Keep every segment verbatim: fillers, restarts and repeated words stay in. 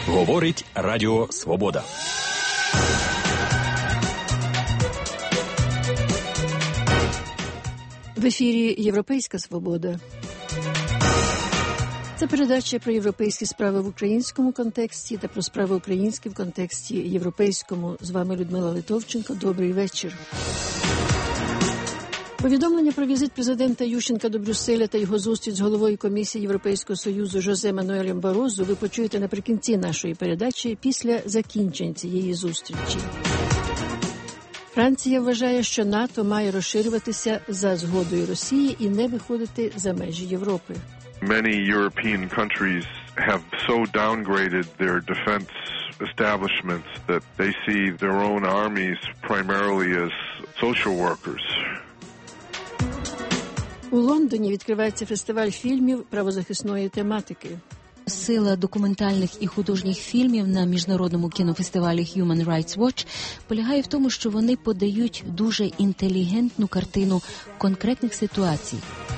Говорить Радіо Свобода. В ефірі «Європейська свобода». Це передача про європейські справи в українському контексті та про справи українські в контексті європейському. З вами Людмила Литовченко. Добрий вечір. Повідомлення про візит президента Ющенка до Брюсселя та його зустріч з головою Комісії Європейського Союзу Жозе Мануелем Барозу ви почуєте наприкінці нашої передачі після закінчення цієї зустрічі. Франція вважає, що НАТО має розширюватися за згодою Росії і не виходити за межі Європи. Many European countries have so downgraded their defense establishments that they see their own armies primarily as social workers. У Лондоні відкривається фестиваль фільмів правозахисної тематики. Сила документальних і художніх фільмів на міжнародному кінофестивалі Human Rights Watch полягає в тому, що вони подають дуже інтелігентну картину конкретних ситуацій.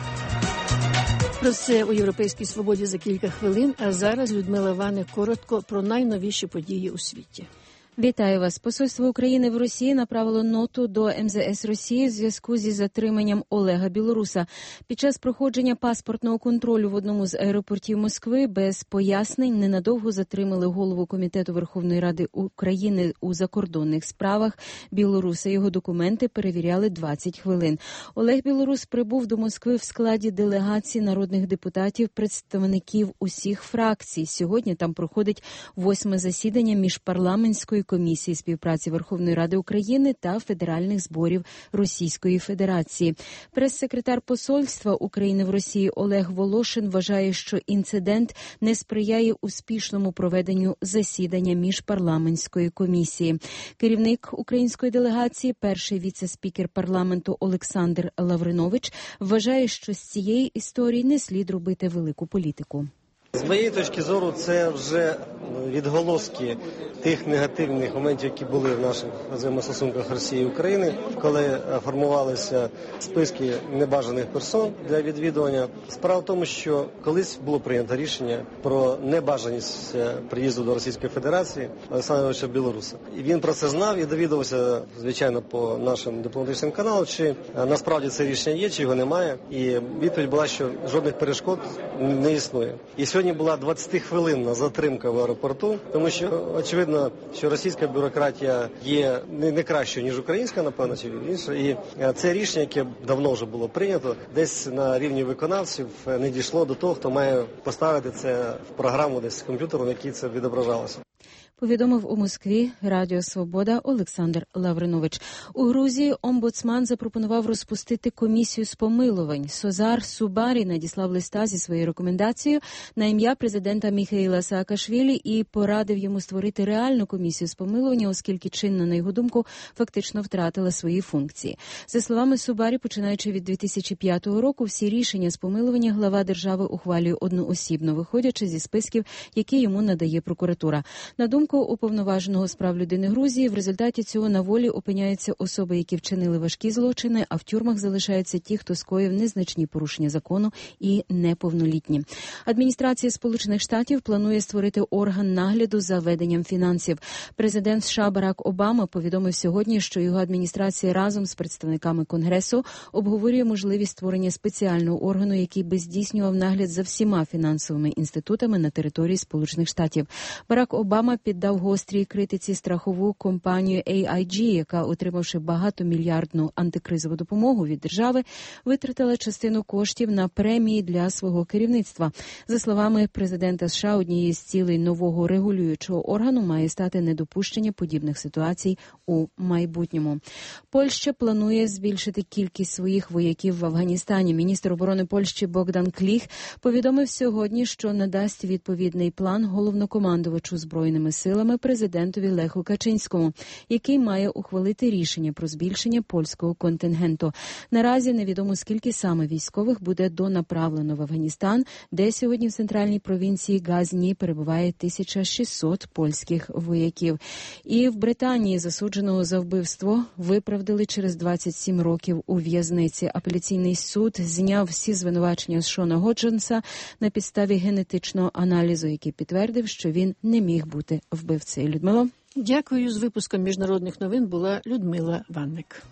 Про це у «Європейській свободі» за кілька хвилин, а зараз Людмила Ване коротко про найновіші події у світі. Вітаю вас. Посольство України в Росії направило ноту до ем зе ес Росії в зв'язку зі затриманням Олега Білоруса. Під час проходження паспортного контролю в одному з аеропортів Москви без пояснень ненадовго затримали голову Комітету Верховної Ради України у закордонних справах Білоруса. Його документи перевіряли двадцять хвилин. Олег Білорус прибув до Москви в складі делегації народних депутатів, представників усіх фракцій. Сьогодні там проходить восьме засідання міжпарламентської Комісії співпраці Верховної Ради України та федеральних зборів Російської Федерації. Прес-секретар посольства України в Росії Олег Волошин вважає, що інцидент не сприяє успішному проведенню засідання міжпарламентської комісії. Керівник української делегації, перший віце-спікер парламенту Олександр Лавринович, вважає, що з цієї історії не слід робити велику політику. З моєї точки зору, це вже відголоски тих негативних моментів, які були в наших взаємостосунках Росії і України, коли формувалися списки небажаних персон для відвідування. Справа в тому, що колись було прийнято рішення про небажаність приїзду до Російської Федерації Олександровича Білоруса. І він про це знав і довідувався, звичайно, по нашим дипломатичним каналам, чи насправді це рішення є, чи його немає. І відповідь була, що жодних перешкод не існує. І сьогодні була двадцятихвилинна затримка в аеропорту, тому що очевидно, що російська бюрократія є не, не кращою, ніж українська, напевно, чи інша. І це рішення, яке давно вже було прийнято, десь на рівні виконавців не дійшло до того, хто має поставити це в програму десь з комп'ютером, в якій це відображалося. Повідомив у Москві Радіо Свобода Олександр Лавринович. У Грузії омбудсман запропонував розпустити комісію з помилувань. Созар Субарі надіслав листа зі своєю рекомендацією на ім'я президента Міхеїла Саакашвілі і порадив йому створити реальну комісію з помилування, оскільки чинна, на його думку, фактично втратила свої функції. За словами Субарі, починаючи від дві тисячі п'ятого року, всі рішення з помилування глава держави ухвалює одноосібно, виходячи зі списків, які йому надає прокуратура. На думку уповноваженого з прав людини Грузії, в результаті цього на волі опиняються особи, які вчинили важкі злочини, а в тюрмах залишаються ті, хто скоїв незначні порушення закону і неповнолітні. Адміністрація Сполучених Штатів планує створити орган нагляду за веденням фінансів. Президент США Барак Обама повідомив сьогодні, що його адміністрація разом з представниками Конгресу обговорює можливість створення спеціального органу, який би здійснював нагляд за всіма фінансовими інститутами на території Сполучених Штатів. Барак Обама піддав гострій критиці страхову компанію ей ай джі, яка, отримавши багатомільярдну антикризову допомогу від держави, витратила частину коштів на премії для свого керівництва. За словами президента США, однією з цілей нового регулюючого органу має стати недопущення подібних ситуацій у майбутньому. Польща планує збільшити кількість своїх вояків в Афганістані. Міністр оборони Польщі Богдан Кліх повідомив сьогодні, що надасть відповідний план головнокомандувачу Збройними силами президентові Леху Качинському, який має ухвалити рішення про збільшення польського контингенту. Наразі невідомо, скільки саме військових буде донаправлено в Афганістан, де сьогодні в центральній провінції Газні перебуває тисяча шістсот польських вояків. І в Британії засудженого за вбивство виправдали через двадцять сім років у в'язниці. Апеляційний суд зняв всі звинувачення з Шона Годженса на підставі генетичного аналізу, який підтвердив, що він не міг бути бути вбивцею. Людмило? Дякую. З випуском міжнародних новин була Людмила Ванник.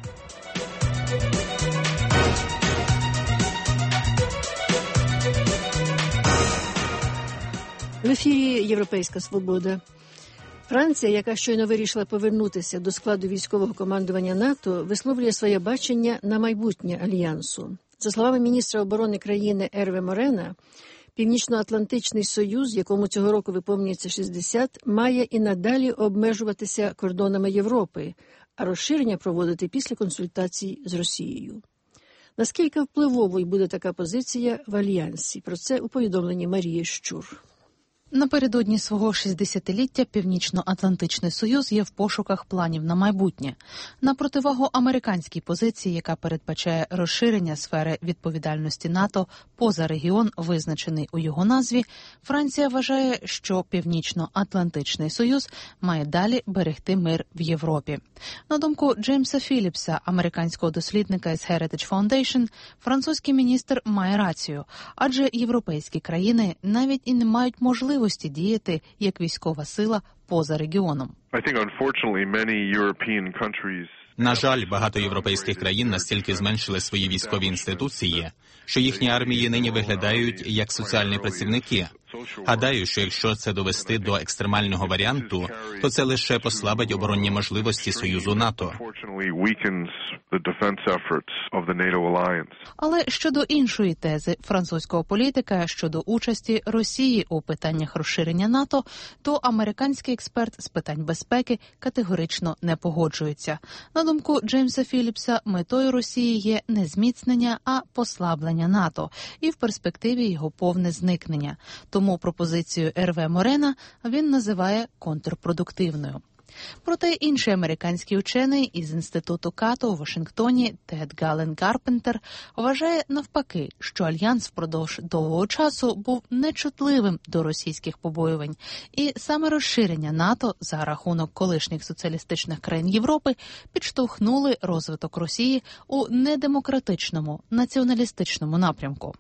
В ефірі «Європейська свобода». Франція, яка щойно вирішила повернутися до складу військового командування НАТО, висловлює своє бачення на майбутнє Альянсу. За словами міністра оборони країни Ерве Морена, Північно-Атлантичний Союз, якому цього року виповнюється шістдесят, має і надалі обмежуватися кордонами Європи, а розширення проводити після консультацій з Росією. Наскільки впливовою буде така позиція в Альянсі? Про це у повідомленні Марії Щур. Напередодні свого шістдесятиліття Північно-Атлантичний Союз є в пошуках планів на майбутнє. На противагу американській позиції, яка передбачає розширення сфери відповідальності НАТО поза регіон, визначений у його назві, Франція вважає, що Північно-Атлантичний Союз має далі берегти мир в Європі. На думку Джеймса Філіпса, американського дослідника із Heritage Foundation, французький міністр має рацію, адже європейські країни навіть і не мають можливості діяти як військова сила поза регіоном. На жаль, багато європейських країн настільки зменшили свої військові інституції, що їхні армії нині виглядають як соціальні працівники. Гадаю, що якщо це довести до екстремального варіанту, то це лише послабить оборонні можливості Союзу НАТО. Але щодо іншої тези французького політика щодо участі Росії у питаннях розширення НАТО, то американський експерт з питань безпеки категорично не погоджується. На думку Джеймса Філіпса, метою Росії є не зміцнення, а послаблення НАТО і в перспективі його повне зникнення. Тому пропозицію Ерве Морена він називає контрпродуктивною. Проте інший американський учений із інституту Като у Вашингтоні Тед Гален Карпентер вважає навпаки, що Альянс впродовж довгого часу був нечутливим до російських побоювань, і саме розширення НАТО за рахунок колишніх соціалістичних країн Європи підштовхнули розвиток Росії у недемократичному, націоналістичному напрямку.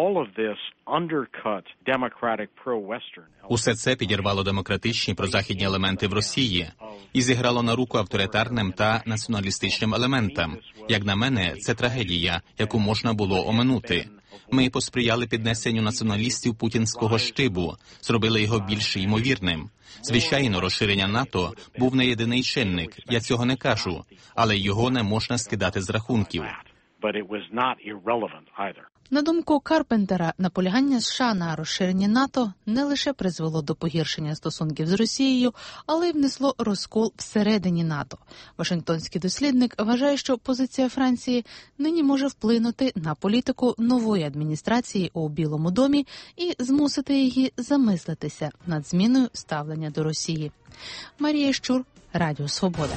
Усе це підірвало демократичні прозахідні елементи в Росії і зіграло на руку авторитарним та націоналістичним елементам. Як на мене, це трагедія, яку можна було оминути. Ми посприяли піднесенню націоналістів путінського штибу, зробили його більш ймовірним. Звичайно, розширення НАТО був не єдиний чинник, я цього не кажу, але його не можна скидати з рахунків. На думку Карпентера, наполягання США на розширенні НАТО не лише призвело до погіршення стосунків з Росією, але й внесло розкол всередині НАТО. Вашингтонський дослідник вважає, що позиція Франції нині може вплинути на політику нової адміністрації у Білому домі і змусити її замислитися над зміною ставлення до Росії. Марія Щур, Радіо Свобода.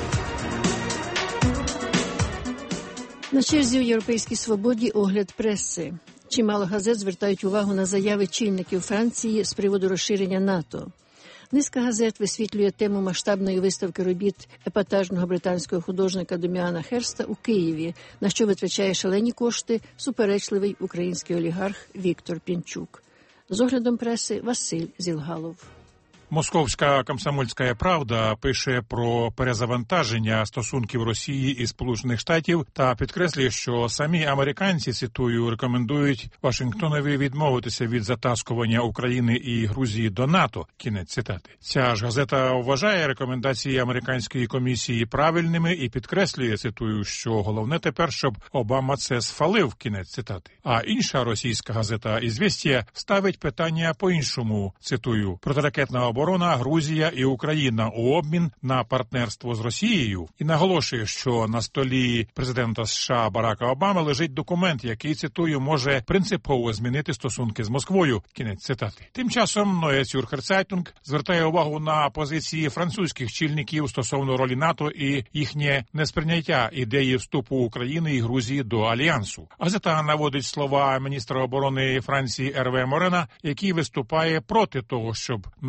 На черзі у «Європейській свободі» огляд преси. Чимало газет звертають увагу на заяви чільників Франції з приводу розширення НАТО. Низка газет висвітлює тему масштабної виставки робіт епатажного британського художника Доміана Херста у Києві, на що витрачає шалені кошти суперечливий український олігарх Віктор Пінчук. З оглядом преси Василь Зілгалов. Московська «Комсомольська правда» пише про перезавантаження стосунків Росії і Сполучених Штатів та підкреслює, що самі американці, цитую, рекомендують Вашингтонові відмовитися від затаскування України і Грузії до НАТО. Кінець цитати. Ця ж газета вважає рекомендації американської комісії правильними і підкреслює, цитую, що головне тепер, щоб Обама це схвалив. Кінець цитати. А інша російська газета «Ізвєстія» ставить питання по-іншому, цитую, протиракетна оборона Оборона, Грузія і Україна у обмін на партнерство з Росією і наголошує, що на столі президента США Барака Обами лежить документ, який, цитую, може принципово змінити стосунки з Москвою. Кінець цитати. Тим часом Neue Zürcher Zeitung звертає увагу на позиції французьких чільників стосовно ролі НАТО і їхнє несприйняття ідеї вступу України і Грузії до Альянсу. Газета наводить слова міністра оборони Франції Ерве Морена, який виступає проти того, щоб НАТО йшло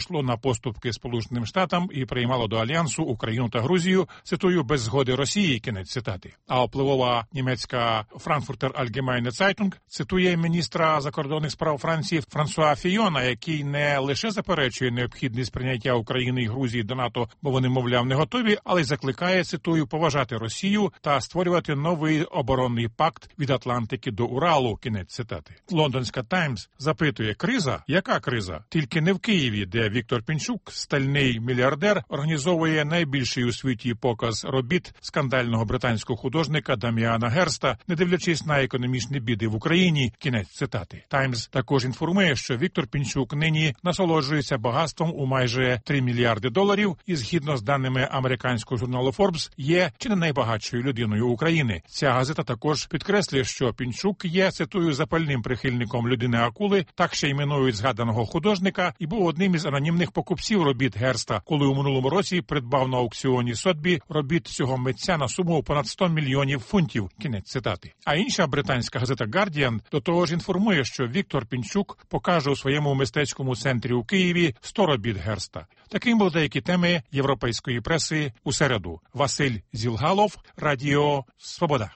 йшло на поступки Сполученим Штатам і приймало до Альянсу Україну та Грузію, цитую, без згоди Росії, кінець цитати. А впливова німецька Frankfurter Allgemeine Zeitung цитує міністра закордонних справ Франції Франсуа Фійона, який не лише заперечує необхідність прийняття України і Грузії до НАТО, бо вони, мовляв, не готові, але й закликає, цитую, поважати Росію та створювати новий оборонний пакт від Атлантики до Уралу, кінець цитати. Лондонська Таймс запитує, криза? Яка криза? Тільки не в Києві, де Віктор Пінчук, стальний мільярдер, організовує найбільший у світі показ робіт скандального британського художника Даміана Герста, не дивлячись на економічні біди в Україні, кінець цитати. Таймс також інформує, що Віктор Пінчук нині насолоджується багатством у майже три мільярди доларів і, згідно з даними американського журналу Forbes, є чи не найбагатшою людиною України. Ця газета також підкреслює, що Пінчук є, цитую, запальним прихильником людини-акули, так ще іменують згаданого художника, і був одним із анонімних покупців робіт Герста, коли у минулому році придбав на аукціоні Сотбі робіт цього митця на суму понад сто мільйонів фунтів, кінець цитати. А інша британська газета Guardian до того ж інформує, що Віктор Пінчук покаже у своєму мистецькому центрі у Києві сто робіт Герста. Таким були деякі теми європейської преси у середу. Василь Зілгалов, Радіо Свобода.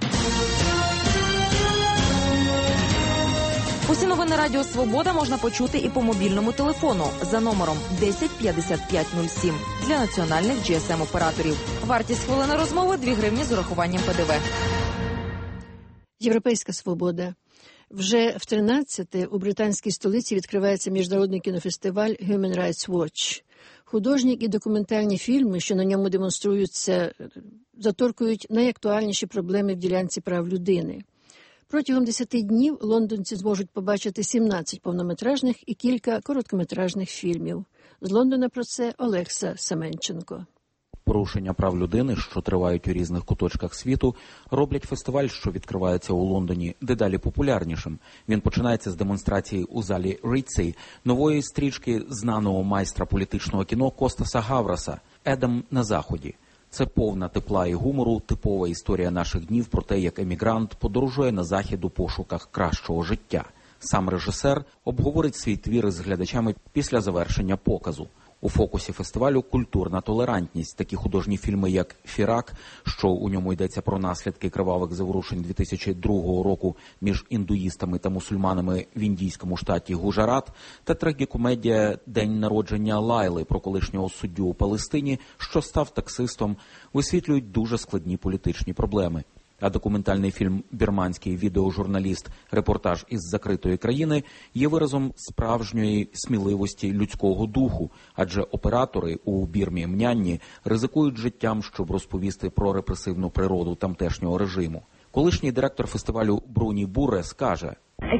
Усі новини Радіо Свобода можна почути і по мобільному телефону за номером десять п'ятдесят п'ять нуль сім для національних джі ес ем-операторів. Вартість хвилини розмови – дві гривні з урахуванням пе де ве. Європейська свобода. Вже в тринадцяте у британській столиці відкривається міжнародний кінофестиваль Human Rights Watch. Художні і документальні фільми, що на ньому демонструються, заторкують найактуальніші проблеми в ділянці прав людини. Протягом десяти днів лондонці зможуть побачити сімнадцять повнометражних і кілька короткометражних фільмів. З Лондона про це Олекса Семенченко. Порушення прав людини, що тривають у різних куточках світу, роблять фестиваль, що відкривається у Лондоні, дедалі популярнішим. Він починається з демонстрації у залі Рітсі нової стрічки знаного майстра політичного кіно Костаса Гавраса «Едем на Заході». Це повна тепла і гумору, типова історія наших днів про те, як емігрант подорожує на Захід у пошуках кращого життя. Сам режисер обговорить свій твір із глядачами після завершення показу. У фокусі фестивалю культурна толерантність. Такі художні фільми, як «Фірак», що у ньому йдеться про наслідки кривавих заворушень дві тисячі другого року між індуїстами та мусульманами в індійському штаті Гуджарат, та трагікомедія «День народження Лайли» про колишнього суддю у Палестині, що став таксистом, висвітлюють дуже складні політичні проблеми. А документальний фільм «Бірманський відеожурналіст. Репортаж із закритої країни» є виразом справжньої сміливості людського духу, адже оператори у Бірмі Мнянні ризикують життям, щоб розповісти про репресивну природу тамтешнього режиму. Колишній директор фестивалю Бруні Бурес каже: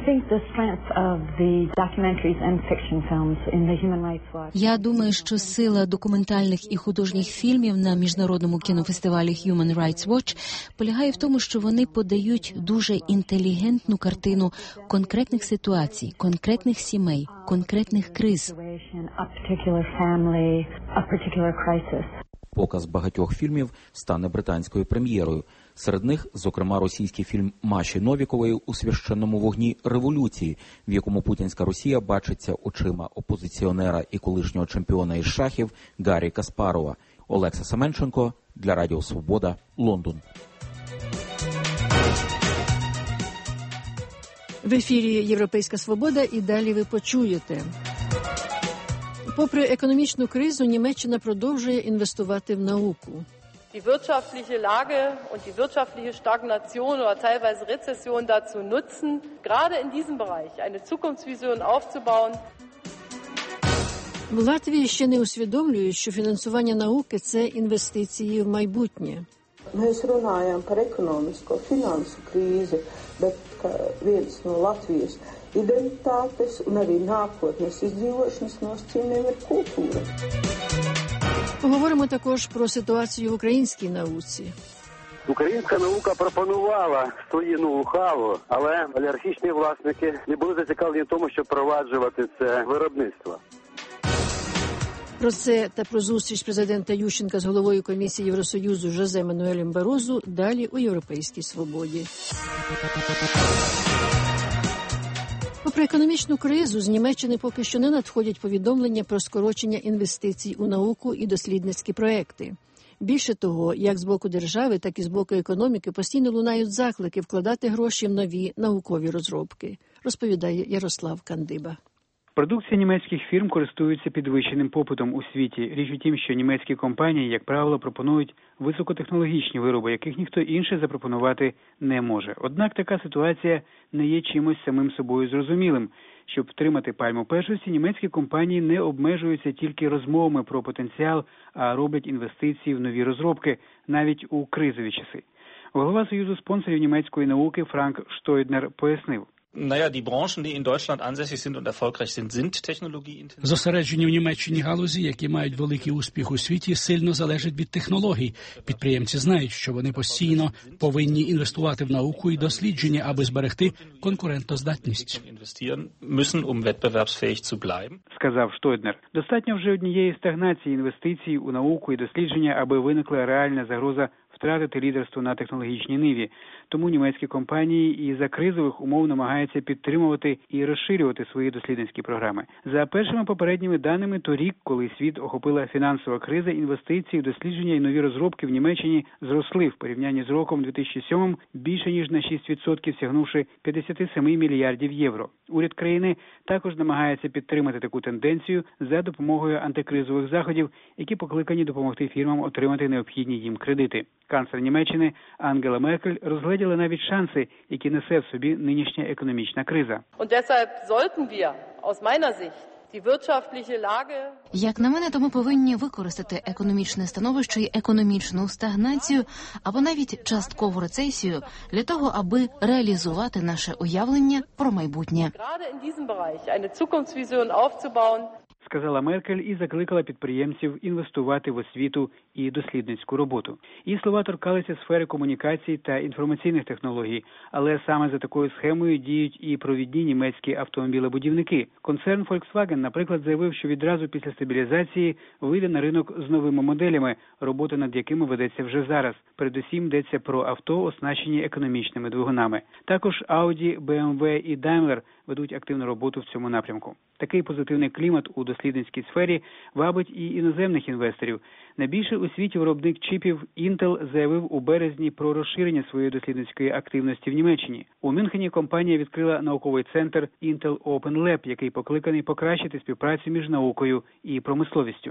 Я думаю, що сила документальних і художніх фільмів на міжнародному кінофестивалі Human Rights Watch полягає в тому, що вони подають дуже інтелігентну картину конкретних ситуацій, конкретних сімей, конкретних криз. Показ багатьох фільмів стане британською прем'єрою. Серед них, зокрема, російський фільм Маші Новікової «У священному вогні революції», в якому путінська Росія бачиться очима опозиціонера і колишнього чемпіона із шахів Гаррі Каспарова. Олекса Семенченко для Радіо Свобода, Лондон. В ефірі «Європейська свобода» і далі ви почуєте. Попри економічну кризу, Німеччина продовжує інвестувати в науку. Die wirtschaftliche Lage und die wirtschaftliche Stagnation oder teilweise Rezession dazu nutzen, gerade in diesem Bereich eine Zukunftsvision aufzubauen. В Латвії ще не усвідомлюють, що фінансування науки – це інвестиції в майбутнє. Mēs runājam par ekonomisko finansu krīzi, bet viens no Latvijas identitātes un arī nākotnes izdzīvošanas nosacījumiem ir kultūra. Поговоримо також про ситуацію в українській науці. Українська наука пропонувала свої ноу-хау, але олігархічні власники не були зацікавлені в тому, щоб впроваджувати це виробництво. Про це та про зустріч президента Ющенка з головою комісії Євросоюзу Жозе Мануелем Барозу далі у «Європейській свободі». Попри економічну кризу, з Німеччини поки що не надходять повідомлення про скорочення інвестицій у науку і дослідницькі проекти. Більше того, як з боку держави, так і з боку економіки постійно лунають заклики вкладати гроші в нові наукові розробки, розповідає Ярослав Кандиба. Продукція німецьких фірм користується підвищеним попитом у світі. Річ у тім, що німецькі компанії, як правило, пропонують високотехнологічні вироби, яких ніхто інший запропонувати не може. Однак така ситуація не є чимось самим собою зрозумілим. Щоб втримати пальму першості, німецькі компанії не обмежуються тільки розмовами про потенціал, а роблять інвестиції в нові розробки, навіть у кризові часи. Голова Союзу спонсорів німецької науки Франк Штойднер пояснив. Naja, die Branchen, die in Deutschland ansässig sind und erfolgreich sind, sind technologieintensiv. Зосереджені в Німеччині галузі, які мають великий успіх у світі, сильно залежать від технологій. Підприємці знають, що вони постійно повинні інвестувати в науку і дослідження, аби зберегти конкурентоздатність. Müssen, um wettbewerbsfähig zu bleiben. Сказав Штойднер. Достатньо вже однієї стагнації інвестицій у науку і дослідження, аби виникла реальна загроза втратити лідерство на технологічній ниві. Тому німецькі компанії і за кризових умов намагаються підтримувати і розширювати свої дослідницькі програми. За першими попередніми даними, торік, коли світ охопила фінансова криза, інвестиції в дослідження і нові розробки в Німеччині зросли в порівнянні з роком дві тисячі сьомим більше ніж на шість відсотків, сягнувши п'ятдесят сім мільярдів євро. Уряд країни також намагається підтримати таку тенденцію за допомогою антикризових заходів, які покликані допомогти фірмам отримати необхідні їм кредити. Канцлер Німеччини Ангела Меркель розгледіла навіть шанси, які несе в собі нинішня економічна криза. Як на мене, то ми повинні використати економічне становище і економічну стагнацію, або навіть часткову рецесію, для того, аби реалізувати наше уявлення про майбутнє. Сказала Меркель і закликала підприємців інвестувати в освіту і дослідницьку роботу. Її слова торкалися сфери комунікацій та інформаційних технологій, але саме за такою схемою діють і провідні німецькі автомобілебудівники. Концерн Volkswagen, наприклад, заявив, що відразу після стабілізації вийде на ринок з новими моделями, робота над якими ведеться вже зараз. Передусім йдеться про авто, оснащені економічними двигунами. Також Audi, бе ем ве і Daimler ведуть активну роботу в цьому напрямку. Такий позитивний клімат у дослідницькій сфері вабить і іноземних інвесторів. Найбільший у світі виробник чіпів Intel заявив у березні про розширення своєї дослідницької активності в Німеччині. У Мюнхені компанія відкрила науковий центр Intel Open Lab, який покликаний покращити співпрацю між наукою і промисловістю.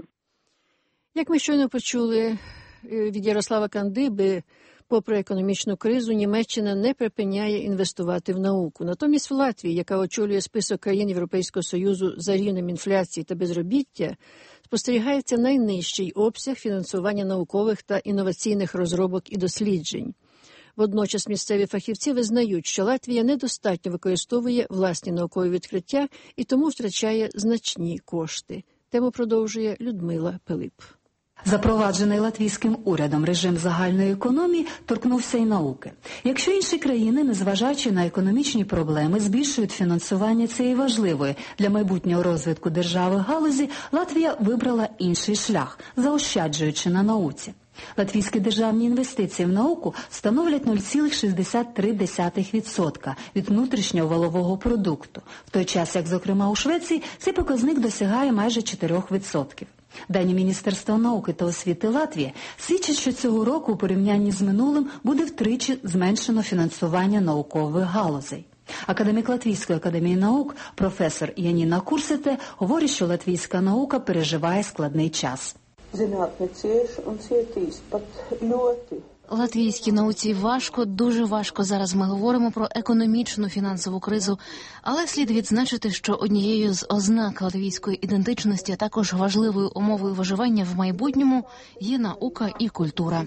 Як ми щойно почули від Ярослава Кандиби, попри економічну кризу, Німеччина не припиняє інвестувати в науку. Натомість в Латвії, яка очолює список країн Європейського Союзу за рівнем інфляції та безробіття, спостерігається найнижчий обсяг фінансування наукових та інноваційних розробок і досліджень. Водночас місцеві фахівці визнають, що Латвія недостатньо використовує власні наукові відкриття і тому втрачає значні кошти. Тему продовжує Людмила Пилип. Запроваджений латвійським урядом режим загальної економії торкнувся й науки. Якщо інші країни, незважаючи на економічні проблеми, збільшують фінансування цієї важливої для майбутнього розвитку держави галузі, Латвія вибрала інший шлях, заощаджуючи на науці. Латвійські державні інвестиції в науку становлять нуль цілих шістдесят три десятих відсотка від внутрішнього валового продукту, в той час як, зокрема, у Швеції цей показник досягає майже чотири відсотки. Дані Міністерства науки та освіти Латвії свідчать, що цього року у порівнянні з минулим буде втричі зменшено фінансування наукових галузей. Академік Латвійської академії наук, професор Яніна Курсете, говорить, що латвійська наука переживає складний час. Латвійській науці важко, дуже важко. Зараз ми говоримо про економічну фінансову кризу, але слід відзначити, що однією з ознак латвійської ідентичності, а також важливою умовою виживання в майбутньому є наука і культура.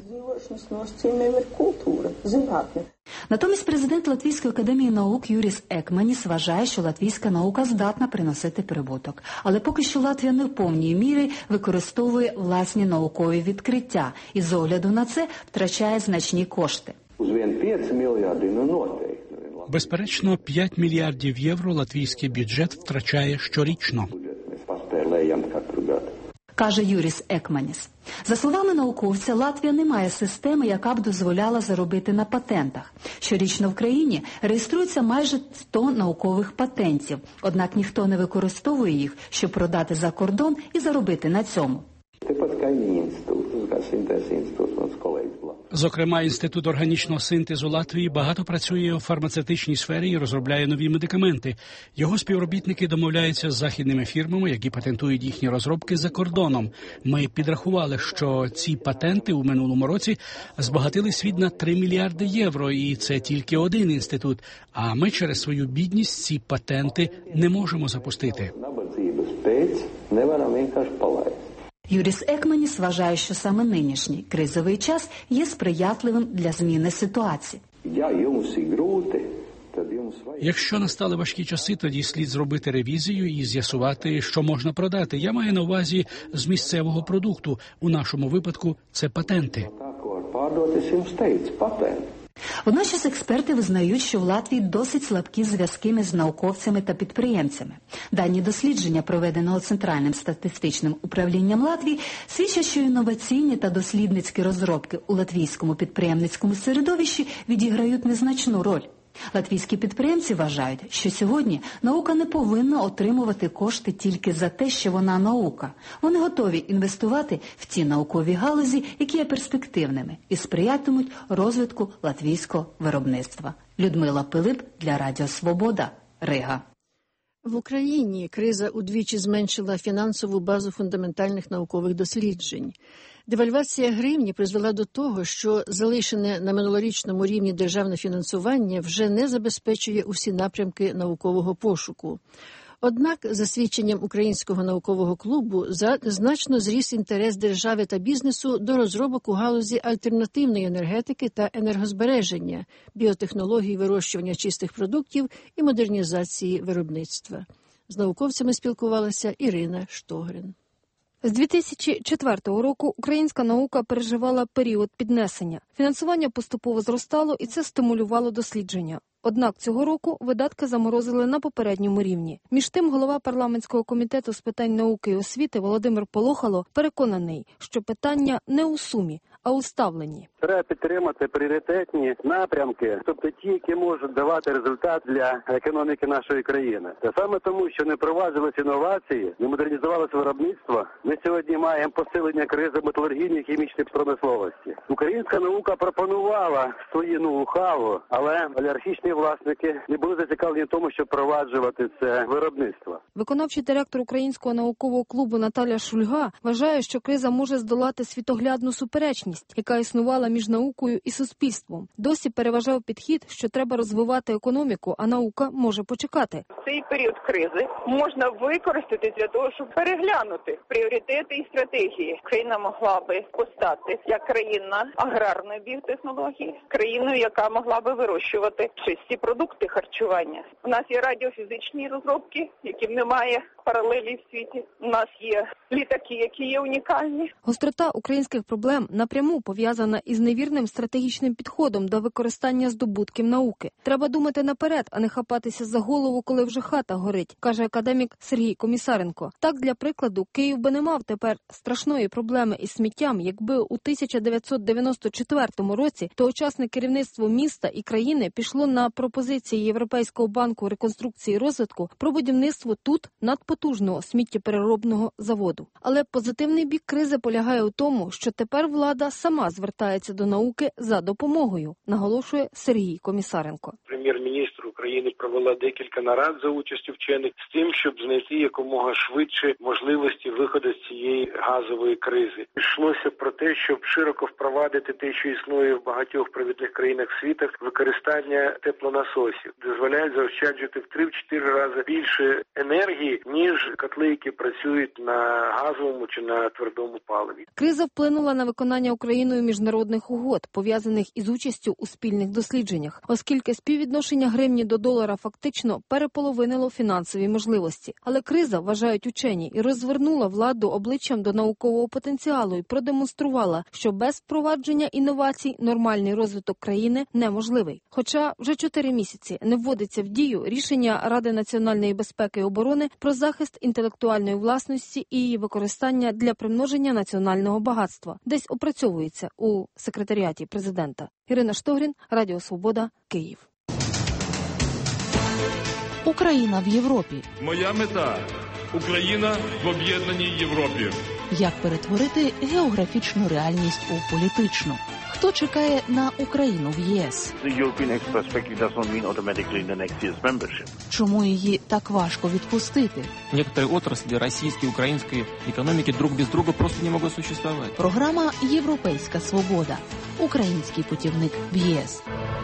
Натомість президент Латвійської академії наук Юріс Екманіс вважає, що латвійська наука здатна приносити прибуток. Але поки що Латвія не в повній мірі використовує власні наукові відкриття і з огляду на це втрачає значні кошти. Безперечно, п'ять мільярдів євро латвійський бюджет втрачає щорічно. каже Юріс Екманіс. За словами науковця, Латвія не має системи, яка б дозволяла заробити на патентах. Щорічно в країні реєструється майже сто наукових патентів, однак ніхто не використовує їх, щоб продати за кордон і заробити на цьому. Зокрема, Інститут органічного синтезу Латвії багато працює у фармацевтичній сфері і розробляє нові медикаменти. Його співробітники домовляються з західними фірмами, які патентують їхні розробки за кордоном. Ми підрахували, що ці патенти у минулому році збагатили світ на три мільярди євро, і це тільки один інститут. А ми через свою бідність ці патенти не можемо запустити. Юріс Екманіс вважає, що саме нинішній кризовий час є сприятливим для зміни ситуації. Якщо настали важкі часи, тоді слід зробити ревізію і з'ясувати, що можна продати. Я маю на увазі з місцевого продукту. У нашому випадку це патенти. Водночас експерти визнають, що в Латвії досить слабкі зв'язки між науковцями та підприємцями. Дані дослідження, проведеного Центральним статистичним управлінням Латвії, свідчать, що інноваційні та дослідницькі розробки у латвійському підприємницькому середовищі відіграють незначну роль. Латвійські підприємці вважають, що сьогодні наука не повинна отримувати кошти тільки за те, що вона наука. Вони готові інвестувати в ті наукові галузі, які є перспективними і сприятимуть розвитку латвійського виробництва. Людмила Пилип для Радіо Свобода, Рига. В Україні криза удвічі зменшила фінансову базу фундаментальних наукових досліджень. Девальвація гривні призвела до того, що залишене на минулорічному рівні державне фінансування вже не забезпечує усі напрямки наукового пошуку. Однак, за свідченням Українського наукового клубу, значно зріс інтерес держави та бізнесу до розробок у галузі альтернативної енергетики та енергозбереження, біотехнологій вирощування чистих продуктів і модернізації виробництва. З науковцями спілкувалася Ірина Штогрин. З дві тисячі четвертого року українська наука переживала період піднесення. Фінансування поступово зростало, і це стимулювало дослідження. Однак цього року видатки заморозили на попередньому рівні. Між тим, голова парламентського комітету з питань науки і освіти Володимир Полохало переконаний, що питання не у сумі, а у ставленні. Треба підтримати пріоритетні напрямки, тобто ті, які можуть давати результат для економіки нашої країни. Та саме тому, що не проваджувалися інновації, не модернізувалося виробництво, ми сьогодні маємо посилення кризи металургійної і хімічної промисловості. Українська наука пропонувала свої ноу-хау, але олігархічні власники не були зацікавлені в тому, щоб впроваджувати це виробництво. Виконавчий директор Українського наукового клубу Наталя Шульга вважає, що криза може здолати світоглядну суперечність, яка існувала між наукою і суспільством. Досі переважав підхід, що треба розвивати економіку, а наука може почекати. Цей період кризи можна використати для того, щоб переглянути пріоритети і стратегії. Країна могла би постати як країна аграрної біотехнології, країною, яка могла би вирощувати чисті продукти харчування. У нас є радіофізичні розробки, яким немає паралелі в світі. У нас є літаки, які є унікальні. Гострота українських проблем напряму пов'язана із невірним стратегічним підходом до використання здобутків науки. Треба думати наперед, а не хапатися за голову, коли вже хата горить, каже академік Сергій Комісаренко. Так, для прикладу, Київ би не мав тепер страшної проблеми із сміттям, якби у тисяча дев'ятсот дев'яносто четвертому році тогочасне керівництво міста і країни пішло на пропозиції Європейського банку реконструкції і розвитку про будівництво тут надпотужного сміттєпереробного заводу. Але позитивний бік кризи полягає у тому, що тепер влада сама звертається до науки за допомогою, наголошує Сергій Комісаренко. Прем'єр-міністр України провела декілька нарад за участю вчених з тим, щоб знайти якомога швидше можливості виходу з цієї газової кризи. Йшлося про те, щоб широко впровадити те, що існує в багатьох провідних країнах світу, використання теплонасосів. Дозволяють заощаджувати в три-чотири рази більше енергії, ніж котли, які працюють на газовому чи на твердому паливі. Криза вплинула на виконання Україною міжнародних угод, пов'язаних із участю у спільних дослідженнях, оскільки співвідношення гривні до до долара фактично переполовинило фінансові можливості. Але криза, вважають учені, і розвернула владу обличчям до наукового потенціалу і продемонструвала, що без впровадження інновацій нормальний розвиток країни неможливий. Хоча вже чотири місяці не вводиться в дію рішення Ради національної безпеки і оборони про захист інтелектуальної власності і її використання для примноження національного багатства. Десь опрацьовується у секретаріаті президента. Ірина Штогрін, Радіо Свобода, Київ. Україна в Європі. Моя мета – Україна в об'єднаній Європі. Як перетворити географічну реальність у політичну? Хто чекає на Україну в ЄС? Чому її так важко відпустити? Некоторые отрасли российской и украинской экономики друг без друга просто не могут существовать. Програма «Європейська свобода». Український путівник в ЄС.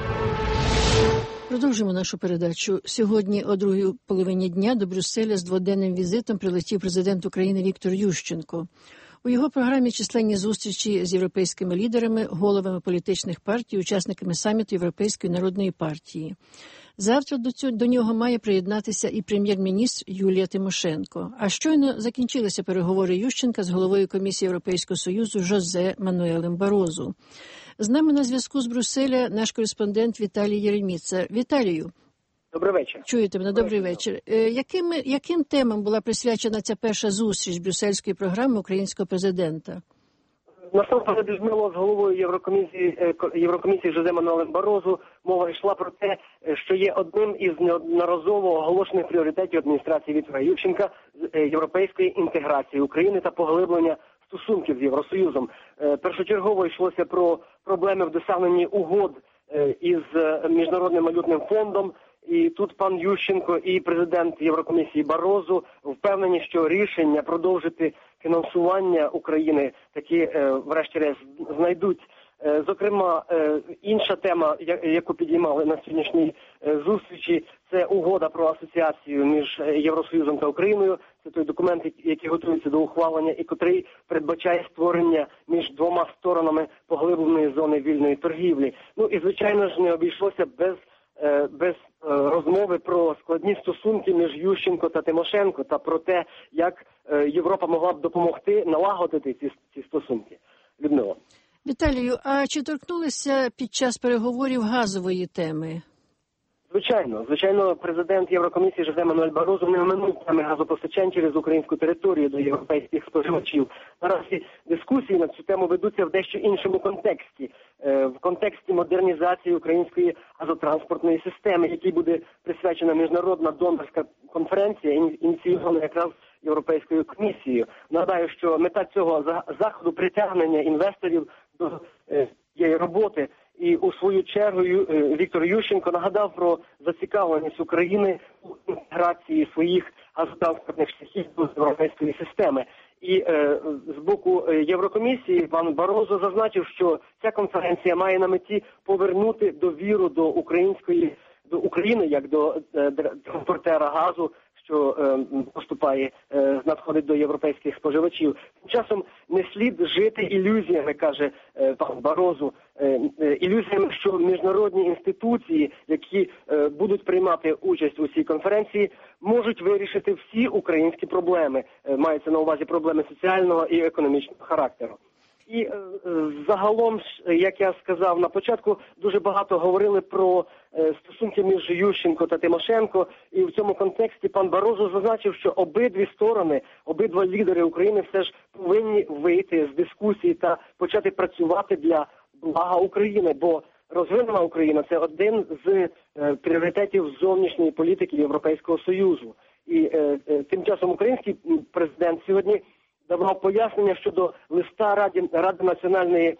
Продовжимо нашу передачу. Сьогодні о другій половині дня до Брюсселя з дводенним візитом прилетів президент України Віктор Ющенко. У його програмі численні зустрічі з європейськими лідерами, головами політичних партій, учасниками саміту Європейської народної партії. Завтра до цього, до нього має приєднатися і прем'єр-міністр Юлія Тимошенко. А щойно закінчилися переговори Ющенка з головою Комісії Європейського Союзу Жозе Мануелем Барозу. З нами на зв'язку з Брюсселя наш кореспондент Віталій Єреміца. Віталію. Добрий вечір. Чуєте мене? Добрий вечір. Яким, яким темам була присвячена ця перша зустріч брюссельської програми українського президента? Насамперед, Людмило, з головою Єврокомісії, Єврокомісії Жозе Мануелем Барозу мова йшла про те, що є одним із неодноразово оголошених пріоритетів адміністрації Віктора Ющенка з європейської інтеграції України та поглиблення стосунків з Євросоюзом. Першочергово йшлося про проблеми в досягненні угод із Міжнародним валютним фондом. І тут пан Ющенко і президент Єврокомісії Барозу впевнені, що рішення продовжити фінансування України таки, врешті-решт, знайдуть. Зокрема, інша тема, яку підіймали на сьогоднішній зустрічі, це угода про асоціацію між Євросоюзом та Україною. Це той документ, який готується до ухвалення і котрий передбачає створення між двома сторонами поглибленої зони вільної торгівлі. Ну і, звичайно ж, не обійшлося без без розмови про складні стосунки між Ющенко та Тимошенко та про те, як Європа могла б допомогти налагодити ці, ці стосунки. Людмила. Віталію, а чи торкнулися під час переговорів газової теми? Звичайно. Звичайно, президент Єврокомісії Жозе Мануель Барозу не оминув теми газопостачань через українську територію до європейських споживачів. Наразі дискусії на цю тему ведуться в дещо іншому контексті. В контексті модернізації української газотранспортної системи, якій буде присвячена міжнародна донорська конференція, ініційована якраз Європейською комісією. Нагадаю, що мета цього заходу – притягнення інвесторів до цієї роботи. І у свою чергу Віктор Ющенко нагадав про зацікавленість України у інтеграції своїх газотранспортних шляхів до європейської системи. І е, з боку Єврокомісії пан Барозо зазначив, що ця конференція має на меті повернути довіру до української до України як до е, транспортера газу, що е, поступає, е, надходить до європейських споживачів. Тим часом не слід жити ілюзіями, каже е, пан Барозу, е, е, ілюзіями, що міжнародні інституції, які е, будуть приймати участь у цій конференції, можуть вирішити всі українські проблеми. Е, мається на увазі проблеми соціального і економічного характеру. І е, загалом, як я сказав на початку, дуже багато говорили про е, стосунки між Ющенко та Тимошенко. І в цьому контексті пан Барозу зазначив, що обидві сторони, обидва лідери України все ж повинні вийти з дискусії та почати працювати для блага України. Бо розвинена Україна – це один з е, пріоритетів зовнішньої політики Європейського Союзу. І е, е, тим часом український президент сьогодні давав пояснення щодо листа Ради, Ради національної...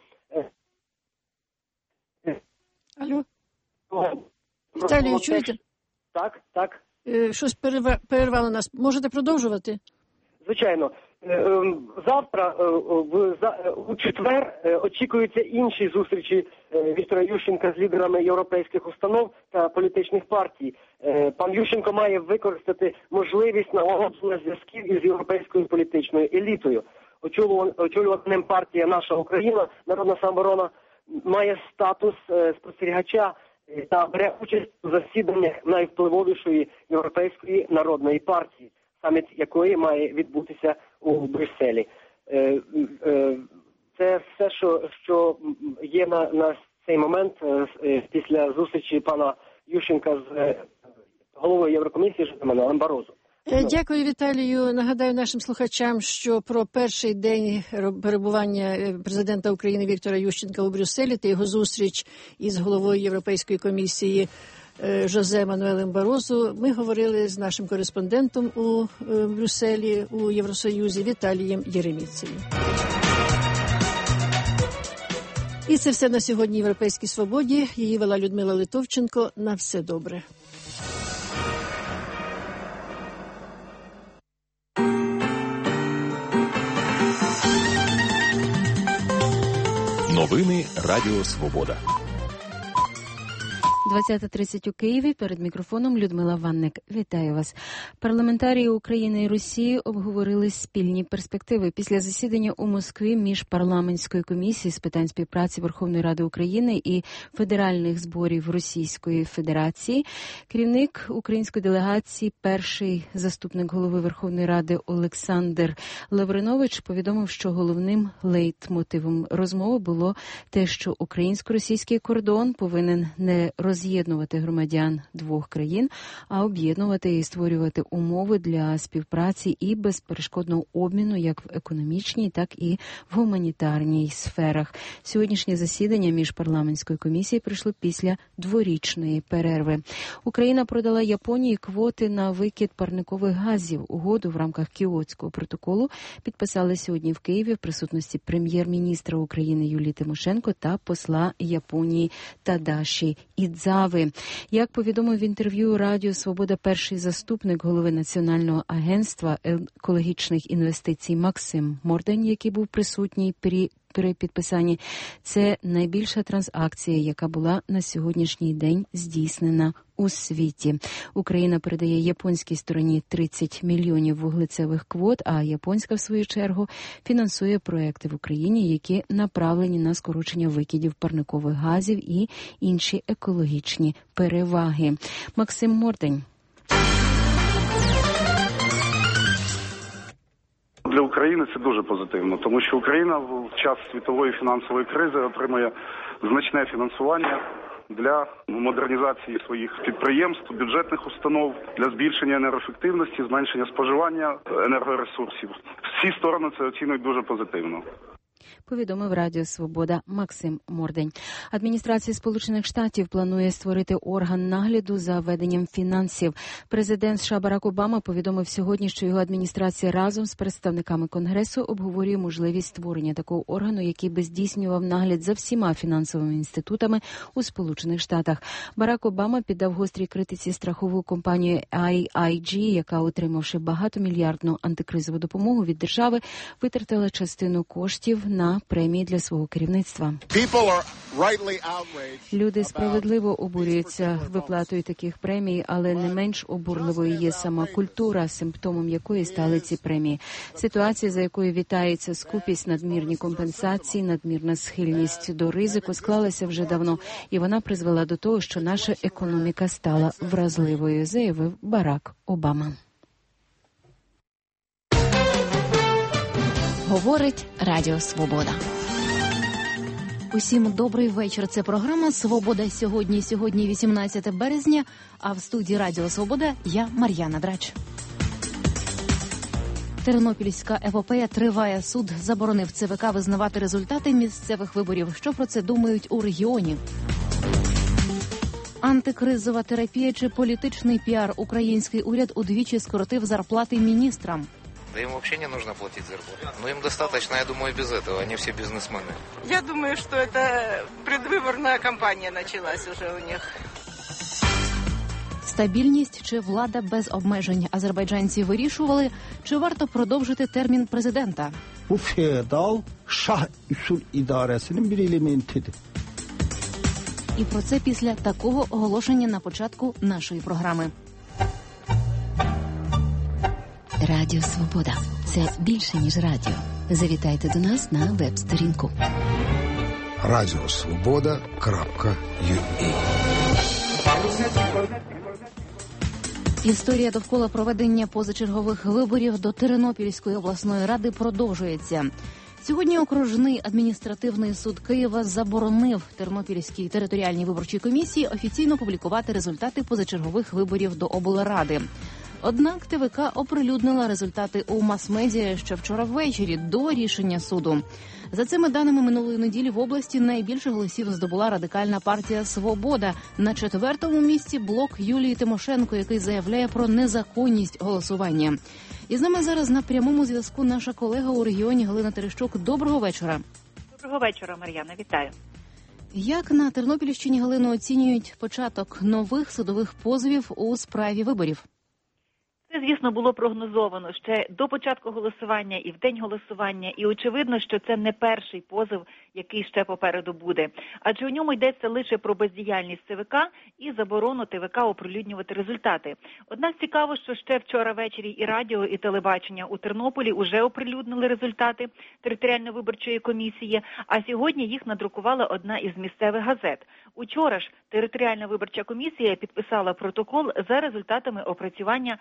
Алло? Віталію, чуєте? Так, так. Е, щось перерва... перервало нас. Можете продовжувати? Звичайно. Завтра, у четвер, очікуються інші зустрічі Віктора Ющенка з лідерами європейських установ та політичних партій. Пан Ющенко має використати можливість налагодження зв'язків із європейською політичною елітою. Очолюваним партія «Наша Україна», Народна самооборона, має статус спостерігача та бере участь у засіданнях найвпливовішої Європейської народної партії, саміт якої має відбутися у Брюсселі. Це все, що, що є на, на цей момент після зустрічі пана Ющенка з головою Єврокомісії Жозе Мануелем Барозо. Дякую, Віталію. Нагадаю нашим слухачам, що про перший день перебування президента України Віктора Ющенка у Брюсселі та його зустріч із головою Європейської комісії Жозе Мануелем Барозо ми говорили з нашим кореспондентом у Брюсселі у Євросоюзі Віталієм Єреміцею. І це все на сьогодні «Європейській свободі». Її вела Людмила Литовченко. На все добре. Новини Радіо Свобода. двадцята тридцять у Києві. Перед мікрофоном Людмила Ванник. Вітаю вас. Парламентарії України і Росії обговорили спільні перспективи. Після засідання у Москві міжпарламентської комісії з питань співпраці Верховної Ради України і федеральних зборів Російської Федерації керівник української делегації, перший заступник голови Верховної Ради Олександр Лавринович повідомив, що головним лейтмотивом розмови було те, що українсько-російський кордон повинен не роз з'єднувати громадян двох країн, а об'єднувати і створювати умови для співпраці і безперешкодного обміну як в економічній, так і в гуманітарній сферах. Сьогоднішнє засідання міжпарламентської комісії прийшло після дворічної перерви. Україна продала Японії квоти на викид парникових газів. Угоду в рамках Кіотського протоколу підписали сьогодні в Києві в присутності прем'єр-міністра України Юлії Тимошенко та посла Японії Тадаші Ідзави. Як повідомив в інтерв'ю Радіо Свобода перший заступник голови Національного агентства екологічних інвестицій Максим Мордень, який був присутній при при підписанні, це найбільша транзакція, яка була на сьогоднішній день здійснена у світі. Україна передає японській стороні тридцять мільйонів вуглецевих квот, а японська, в свою чергу, фінансує проекти в Україні, які направлені на скорочення викидів парникових газів і інші екологічні переваги. Максим Мордень. Для України це дуже позитивно, тому що Україна в час світової фінансової кризи отримує значне фінансування для модернізації своїх підприємств, бюджетних установ, для збільшення енергоефективності, зменшення споживання енергоресурсів. Всі сторони це оцінюють дуже позитивно. Повідомив Радіо Свобода Максим Мордень. Адміністрація Сполучених Штатів планує створити орган нагляду за веденням фінансів. Президент США Барак Обама повідомив сьогодні, що його адміністрація разом з представниками Конгресу обговорює можливість створення такого органу, який би здійснював нагляд за всіма фінансовими інститутами у Сполучених Штатах. Барак Обама піддав гострій критиці страхову компанію ай ай джі, яка, отримавши багатомільярдну антикризову допомогу від держави, витратила частину коштів на премії для свого керівництва. Люди справедливо обурюються виплатою таких премій, але не менш обурливою є сама культура, симптомом якої стали ці премії. Ситуація, за якою вітається скупість, надмірні компенсації, надмірна схильність до ризику, склалася вже давно, і вона призвела до того, що наша економіка стала вразливою, заявив Барак Обама. Говорить Радіо Свобода. Усім добрий вечір. Це програма «Свобода сьогодні». Сьогодні вісімнадцяте березня, а в студії Радіо Свобода я, Мар'яна Драч. Тернопільська епопея триває. Суд заборонив ЦВК визнавати результати місцевих виборів. Що про це думають у регіоні? Антикризова терапія чи політичний піар? Український уряд удвічі скоротив зарплати міністрам. Да им вообще не нужно платить зарплату. Но им достаточно, я думаю, без этого. Они все бизнесмены. Я думаю, что это предвыборная кампания началась уже у них. Стабільність чи влада без обмежень? Азербайджанці вирішували, чи варто продовжити термін президента. Bu feodal şah usul idaresinin bir elementidir. І про це після такого оголошення на початку нашої програми. Радіо Свобода. Це більше, ніж радіо. Завітайте до нас на веб-сторінку. радіо свобода крапка ю а Історія довкола проведення позачергових виборів до Тернопільської обласної ради продовжується. Сьогодні окружний адміністративний суд Києва заборонив Тернопільській територіальній виборчій комісії офіційно публікувати результати позачергових виборів до облради. Однак ТВК оприлюднила результати у мас-медіа ще вчора ввечері до рішення суду. За цими даними, минулої неділі в області найбільше голосів здобула радикальна партія «Свобода». На четвертому місці блок Юлії Тимошенко, який заявляє про незаконність голосування. І з нами зараз на прямому зв'язку наша колега у регіоні Галина Терещук. Доброго вечора. Доброго вечора, Мар'яна. Вітаю. Як на Тернопільщині, Галину, оцінюють початок нових судових позовів у справі виборів? Це, звісно, було прогнозовано ще до початку голосування і в день голосування, і очевидно, що це не перший позов, який ще попереду буде. Адже у ньому йдеться лише про бездіяльність ЦВК і заборону ТВК оприлюднювати результати. Однак цікаво, що ще вчора ввечері і радіо, і телебачення у Тернополі уже оприлюднили результати територіальної виборчої комісії, а сьогодні їх надрукувала одна із місцевих газет. Учора ж територіальна виборча комісія підписала протокол за результатами опрацювання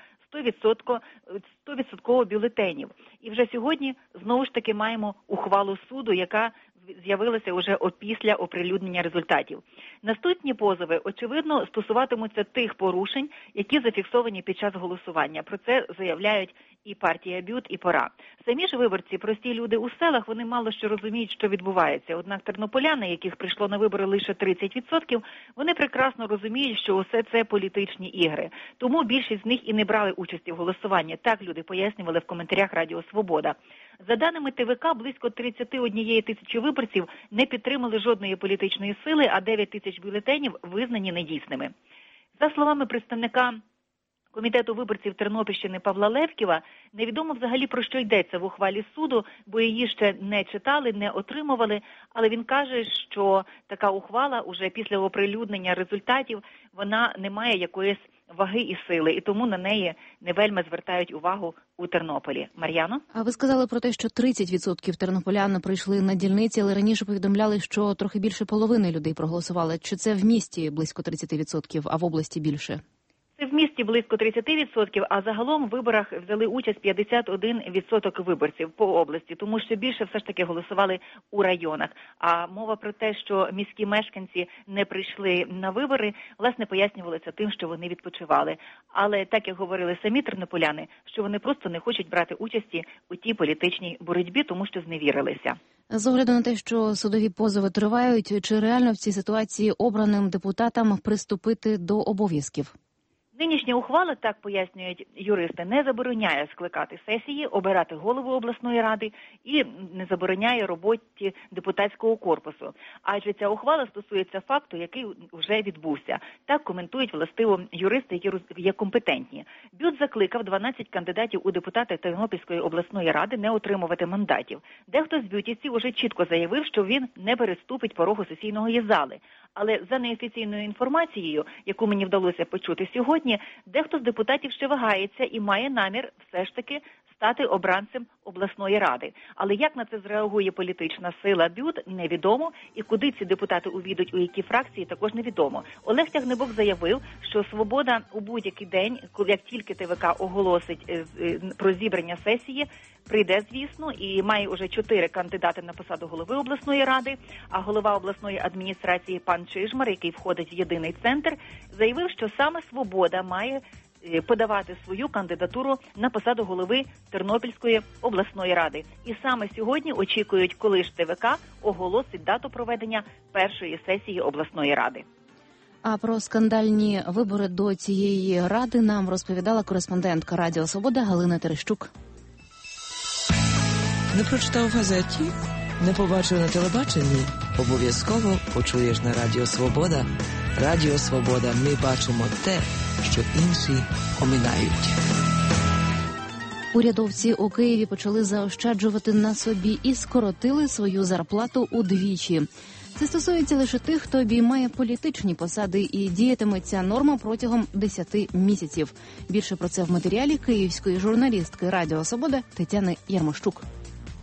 сто відсотків бюлетенів. І вже сьогодні знову ж таки маємо ухвалу суду, яка з'явилася уже опісля оприлюднення результатів. Наступні позови, очевидно, стосуватимуться тих порушень, які зафіксовані під час голосування. Про це заявляють і партія БЮТ, і ПОРА. Самі ж виборці, прості люди у селах, вони мало що розуміють, що відбувається. Однак тернополяни, яких прийшло на вибори лише тридцять відсотків, вони прекрасно розуміють, що усе це політичні ігри. Тому більшість з них і не брали участі в голосуванні. Так люди пояснювали в коментарях Радіо Свобода. За даними ТВК, близько тридцять однієї тисячі виборців не підтримали жодної політичної сили, а дев'ять тисяч бюлетенів визнані недійсними. За словами представника Комітету виборців Тернопільщини Павла Левківа, невідомо взагалі про що йдеться в ухвалі суду, бо її ще не читали, не отримували, але він каже, що така ухвала уже після оприлюднення результатів, вона не має якоїсь ваги і сили, і тому на неї не вельми звертають увагу у Тернополі. Мар'яно? А ви сказали про те, що тридцять відсотків тернополян прийшли на дільниці, але раніше повідомляли, що трохи більше половини людей проголосували. Чи це в місті близько тридцять відсотків, а в області більше? Це в місті близько тридцять відсотків, а загалом в виборах взяли участь п'ятдесят один відсоток виборців по області, тому що більше все ж таки голосували у районах. А мова про те, що міські мешканці не прийшли на вибори, власне, пояснювалося тим, що вони відпочивали. Але так, як говорили самі тернополяни, що вони просто не хочуть брати участі у тій політичній боротьбі, тому що зневірилися. З огляду на те, що судові позови тривають, чи реально в цій ситуації обраним депутатам приступити до обов'язків? Нинішня ухвала, так пояснюють юристи, не забороняє скликати сесії, обирати голову обласної ради і не забороняє роботі депутатського корпусу. Адже ця ухвала стосується факту, який вже відбувся. Так коментують властиво юристи, які є компетентні. БЮТ закликав дванадцять кандидатів у депутати Тернопільської обласної ради не отримувати мандатів. Дехто з бютівців уже чітко заявив, що він не переступить порогу сесійної зали. Але за неофіційною інформацією, яку мені вдалося почути сьогодні, дехто з депутатів ще вагається і має намір все ж таки стати обранцем обласної ради. Але як на це зреагує політична сила БЮТ, невідомо. І куди ці депутати увійдуть, у які фракції, також невідомо. Олег Тягнебок заявив, що «Свобода» у будь-який день, як тільки ТВК оголосить про зібрання сесії, прийде, звісно, і має уже чотири кандидати на посаду голови обласної ради, а голова обласної адміністрації пан Чижмар, який входить в єдиний центр, заявив, що саме «Свобода» має подавати свою кандидатуру на посаду голови Тернопільської обласної ради. І саме сьогодні очікують, коли ж ТВК оголосить дату проведення першої сесії обласної ради. А про скандальні вибори до цієї ради нам розповідала кореспондентка Радіо Свобода Галина Терещук. Не прочитав в газеті? Не побачив на телебаченні? Обов'язково почуєш на Радіо Свобода. Радіо Свобода. Ми бачимо те, що інші оминають. Урядовці у Києві почали заощаджувати на собі і скоротили свою зарплату удвічі. Це стосується лише тих, хто обіймає політичні посади, і діятиме ця норма протягом десяти місяців. Більше про це в матеріалі київської журналістки Радіо Свобода Тетяни Ярмощук.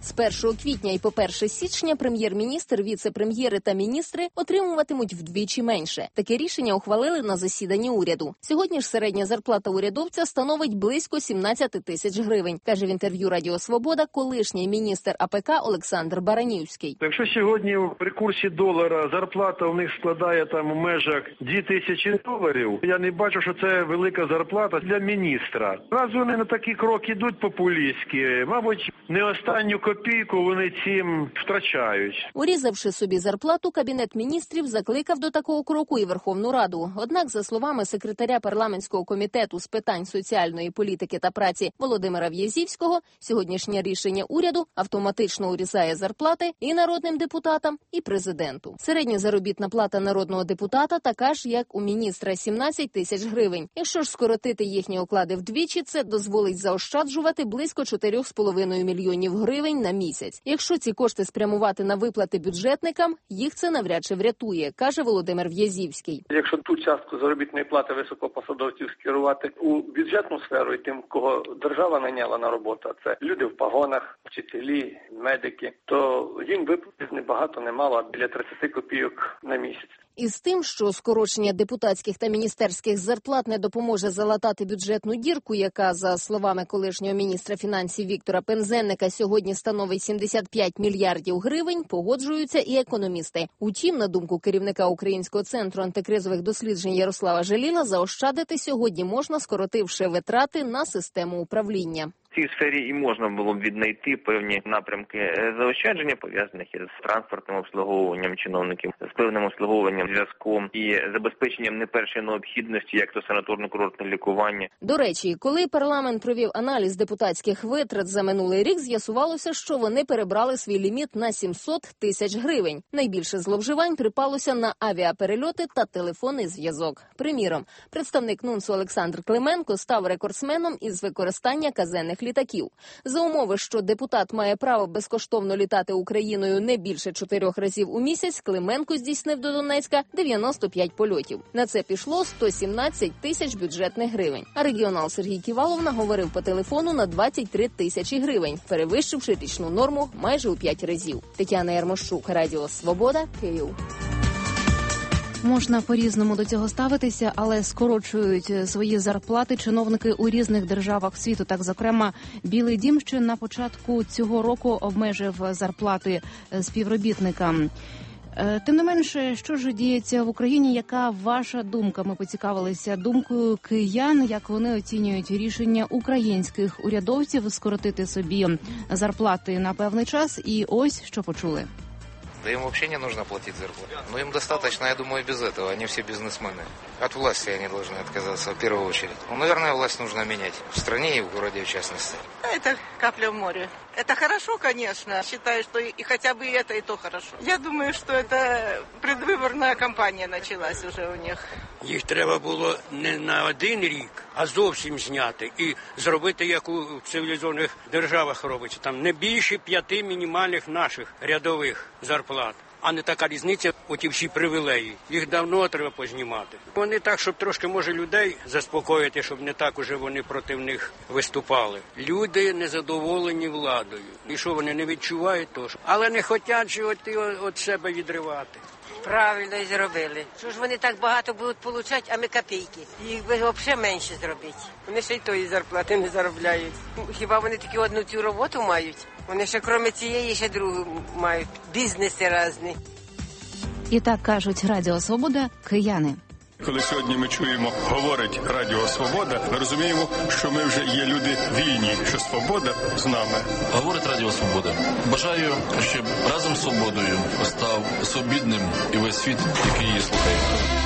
З першого квітня і по перше січня прем'єр-міністр, віце-прем'єри та міністри отримуватимуть вдвічі менше. Таке рішення ухвалили на засіданні уряду. Сьогодні ж середня зарплата урядовця становить близько сімнадцять тисяч гривень, каже в інтерв'ю Радіо Свобода колишній міністр АПК Олександр Баранівський. Якщо сьогодні при курсі долара зарплата у них складає там у межах дві тисячі доларів, я не бачу, що це велика зарплата для міністра. Раз вони на такі кроки йдуть популістські, мабуть, не останню копійку вони цим втрачають. Урізавши собі зарплату, Кабінет міністрів закликав до такого кроку і Верховну Раду. Однак, за словами секретаря парламентського комітету з питань соціальної політики та праці Володимира В'язівського, сьогоднішнє рішення уряду автоматично урізає зарплати і народним депутатам, і президенту. Середня заробітна плата народного депутата така ж, як у міністра – сімнадцять тисяч гривень. Якщо ж скоротити їхні оклади вдвічі, це дозволить заощаджувати близько чотирьох з половиною мільйонів гривень на місяць. Якщо ці кошти спрямувати на виплати бюджетникам, їх це навряд чи врятує, каже Володимир В'язівський. Якщо ту частку заробітної плати високопосадовців скерувати у бюджетну сферу і тим, кого держава найняла на роботу, це люди в погонах, вчителі, медики, то їм виплатить не багато, не мало, а біля тридцять копійок на місяць. Із тим, що скорочення депутатських та міністерських зарплат не допоможе залатати бюджетну дірку, яка, за словами колишнього міністра фінансів Віктора Пинзеника, сьогодні становить сімдесят п'ять мільярдів гривень, погоджуються і економісти. Утім, на думку керівника Українського центру антикризових досліджень Ярослава Желіла, заощадити сьогодні можна, скоротивши витрати на систему управління. В цій сфері і можна було б віднайти певні напрямки заощадження, пов'язаних із транспортним обслуговуванням чиновників, з певним обслуговуванням зв'язком і забезпеченням не першої необхідності, як то санаторно-курортне лікування. До речі, коли парламент провів аналіз депутатських витрат за минулий рік, з'ясувалося, що вони перебрали свій ліміт на сімсот тисяч гривень. Найбільше зловживань припалося на авіаперельоти та телефонний зв'язок. Приміром, представник НУНСу Олександр Клименко став рекордсменом із використання казенних літаків. За умови, що депутат має право безкоштовно літати Україною не більше чотирьох разів у місяць, Клименко здійснив до Донецька дев'яносто п'ять польотів. На це пішло сто сімнадцять тисяч бюджетних гривень. А регіонал Сергій Ківалов наговорив по телефону на двадцять три тисячі гривень, перевищивши річну норму майже у п'ять разів. Тетяна Ярмощук, Радіо Свобода, Київ. Можна по-різному до цього ставитися, але скорочують свої зарплати чиновники у різних державах світу. Так, зокрема, Білий дім ще на початку цього року обмежив зарплати співробітникам. Тим не менше, що ж діється в Україні? Яка ваша думка? Ми поцікавилися думкою киян, як вони оцінюють рішення українських урядовців скоротити собі зарплати на певний час. І ось, що почули. Да им вообще не нужно платить зарплату. Но им достаточно, я думаю, без этого. Они все бизнесмены. От власти они должны отказаться в первую очередь. Ну, наверное, власть нужно менять. В стране и в городе, в частности. Это капля в море. Это хорошо, конечно. Считаю, что и хотя бы это, и то хорошо. Я думаю, что это предвыборная кампания началась уже у них. Їх треба було не на один рік, а зовсім зняти. І зробити, як у цивілізованих державах робиться. Там не більше п'яти мінімальних наших рядових зарплат. А не така різниця, оті всі привілеї. Їх давно треба познімати. Вони так, щоб трошки, може, людей заспокоїти, щоб не так уже вони проти них виступали. Люди незадоволені владою. І що, вони не відчувають того? Але не хочуть від себе відривати. Правильно і зробили. Що ж вони так багато будуть отримати, а ми копійки. Їх би взагалі менше зробити. Вони ще й тої зарплати не заробляють. Хіба вони тільки одну цю роботу мають? Вони ще, крім цієї, ще другу мають. Бізнеси різні. І так кажуть Радіо Свобода кияни. Коли сьогодні ми чуємо, говорить Радіо Свобода, ми розуміємо, що ми вже є люди вільні, що свобода з нами. Говорить Радіо Свобода. Бажаю, щоб разом з свободою став свобідним і весь світ, який її слухає.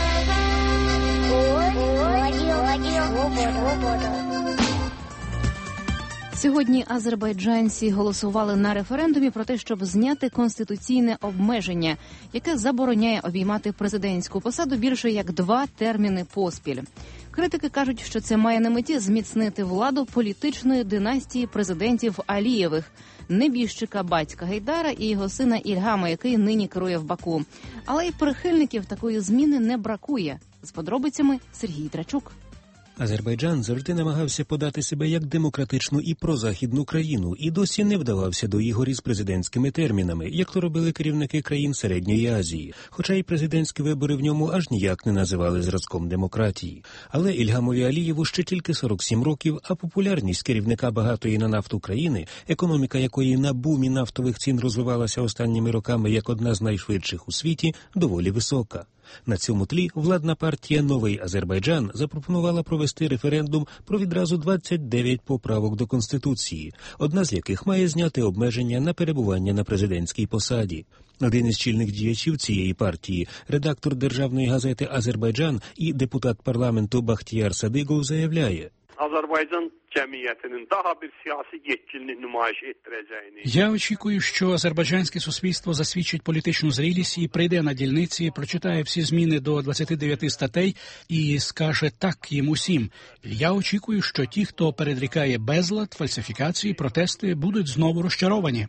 Сьогодні азербайджанці голосували на референдумі про те, щоб зняти конституційне обмеження, яке забороняє обіймати президентську посаду більше як два терміни поспіль. Критики кажуть, що це має на меті зміцнити владу політичної династії президентів Алієвих, небіжчика батька Гейдара і його сина Ільгама, який нині керує в Баку. Але й прихильників такої зміни не бракує. З подробицями Сергій Драчук. Азербайджан завжди намагався подати себе як демократичну і прозахідну країну і досі не вдавався до ігор із президентськими термінами, як то робили керівники країн Середньої Азії, хоча й президентські вибори в ньому аж ніяк не називали зразком демократії. Але Ільгамові Алієву ще тільки сорок сім років, а популярність керівника багатої на нафту країни, економіка якої на бумі нафтових цін розвивалася останніми роками як одна з найшвидших у світі, доволі висока. На цьому тлі владна партія «Новий Азербайджан» запропонувала провести референдум про відразу двадцять дев'ять поправок до Конституції, одна з яких має зняти обмеження на перебування на президентській посаді. Один із чільних діячів цієї партії, редактор державної газети «Азербайджан» і депутат парламенту Бахтияр Садигов заявляє: Azerbaycan cəmiyyətinin daha bir siyasi yetkinlik nümayiş etdirəcəyini. Я очікую, що азербайджанське суспільство засвідчить політичну зрілість і прийде на дільниці, прочитає всі зміни до двадцяти дев'яти статей і скаже так їм усім. Я очікую, що ті, хто передрікає безлад, фальсифікації, протести, будуть знову розчаровані.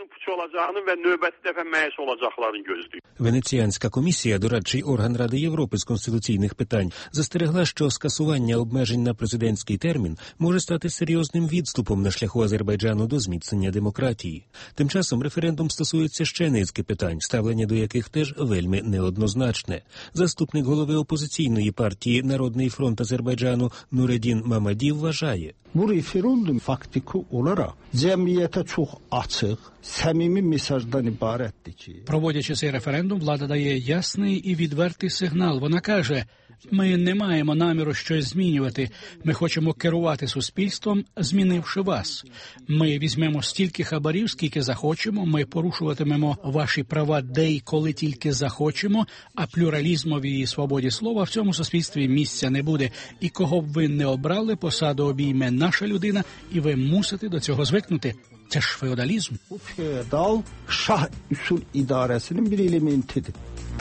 Венеціанська комісія, дорадчий орган Ради Європи з конституційних питань, застерегла, що скасування обмежень на президентський термін може стати серйозним відступом на шляху Азербайджану до зміцнення демократії. Тим часом референдум стосується ще низки питань, ставлення до яких теж вельми неоднозначне. Заступник голови опозиційної партії «Народний фронт Азербайджану» Нуредін Мамадів вважає: Bu referendum faktiki olarak cemiyete çok açık, samimi mesajdan ibarettir ki. Проводячи цей референдум, влада дає ясний і відвертий сигнал. Вона каже: ми не маємо наміру щось змінювати. Ми хочемо керувати суспільством, змінивши вас. Ми візьмемо стільки хабарів, скільки захочемо, ми порушуватимемо ваші права де й коли тільки захочемо, а плюралізмові і свободі слова в цьому суспільстві місця не буде. І кого б ви не обрали, посаду обійме наша людина, і ви мусите до цього звикнути. Це ж феодалізм. Feodal şah usul idaresinin bir elementidir.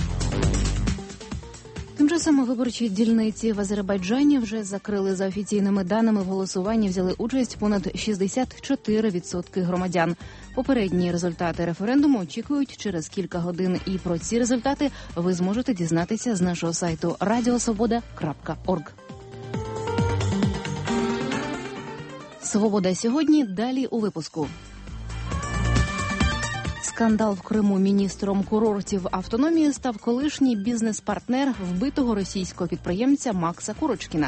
Тим часом виборчі дільниці в Азербайджані вже закрили. За офіційними даними, в голосуванні взяли участь понад шістдесят чотири відсотки громадян. Попередні результати референдуму очікують через кілька годин. І про ці результати ви зможете дізнатися з нашого сайту радіо свобода крапка орг. «Свобода сьогодні» далі у випуску. Скандал в Криму. Міністром курортів автономії став колишній бізнес-партнер вбитого російського підприємця Макса Курочкіна.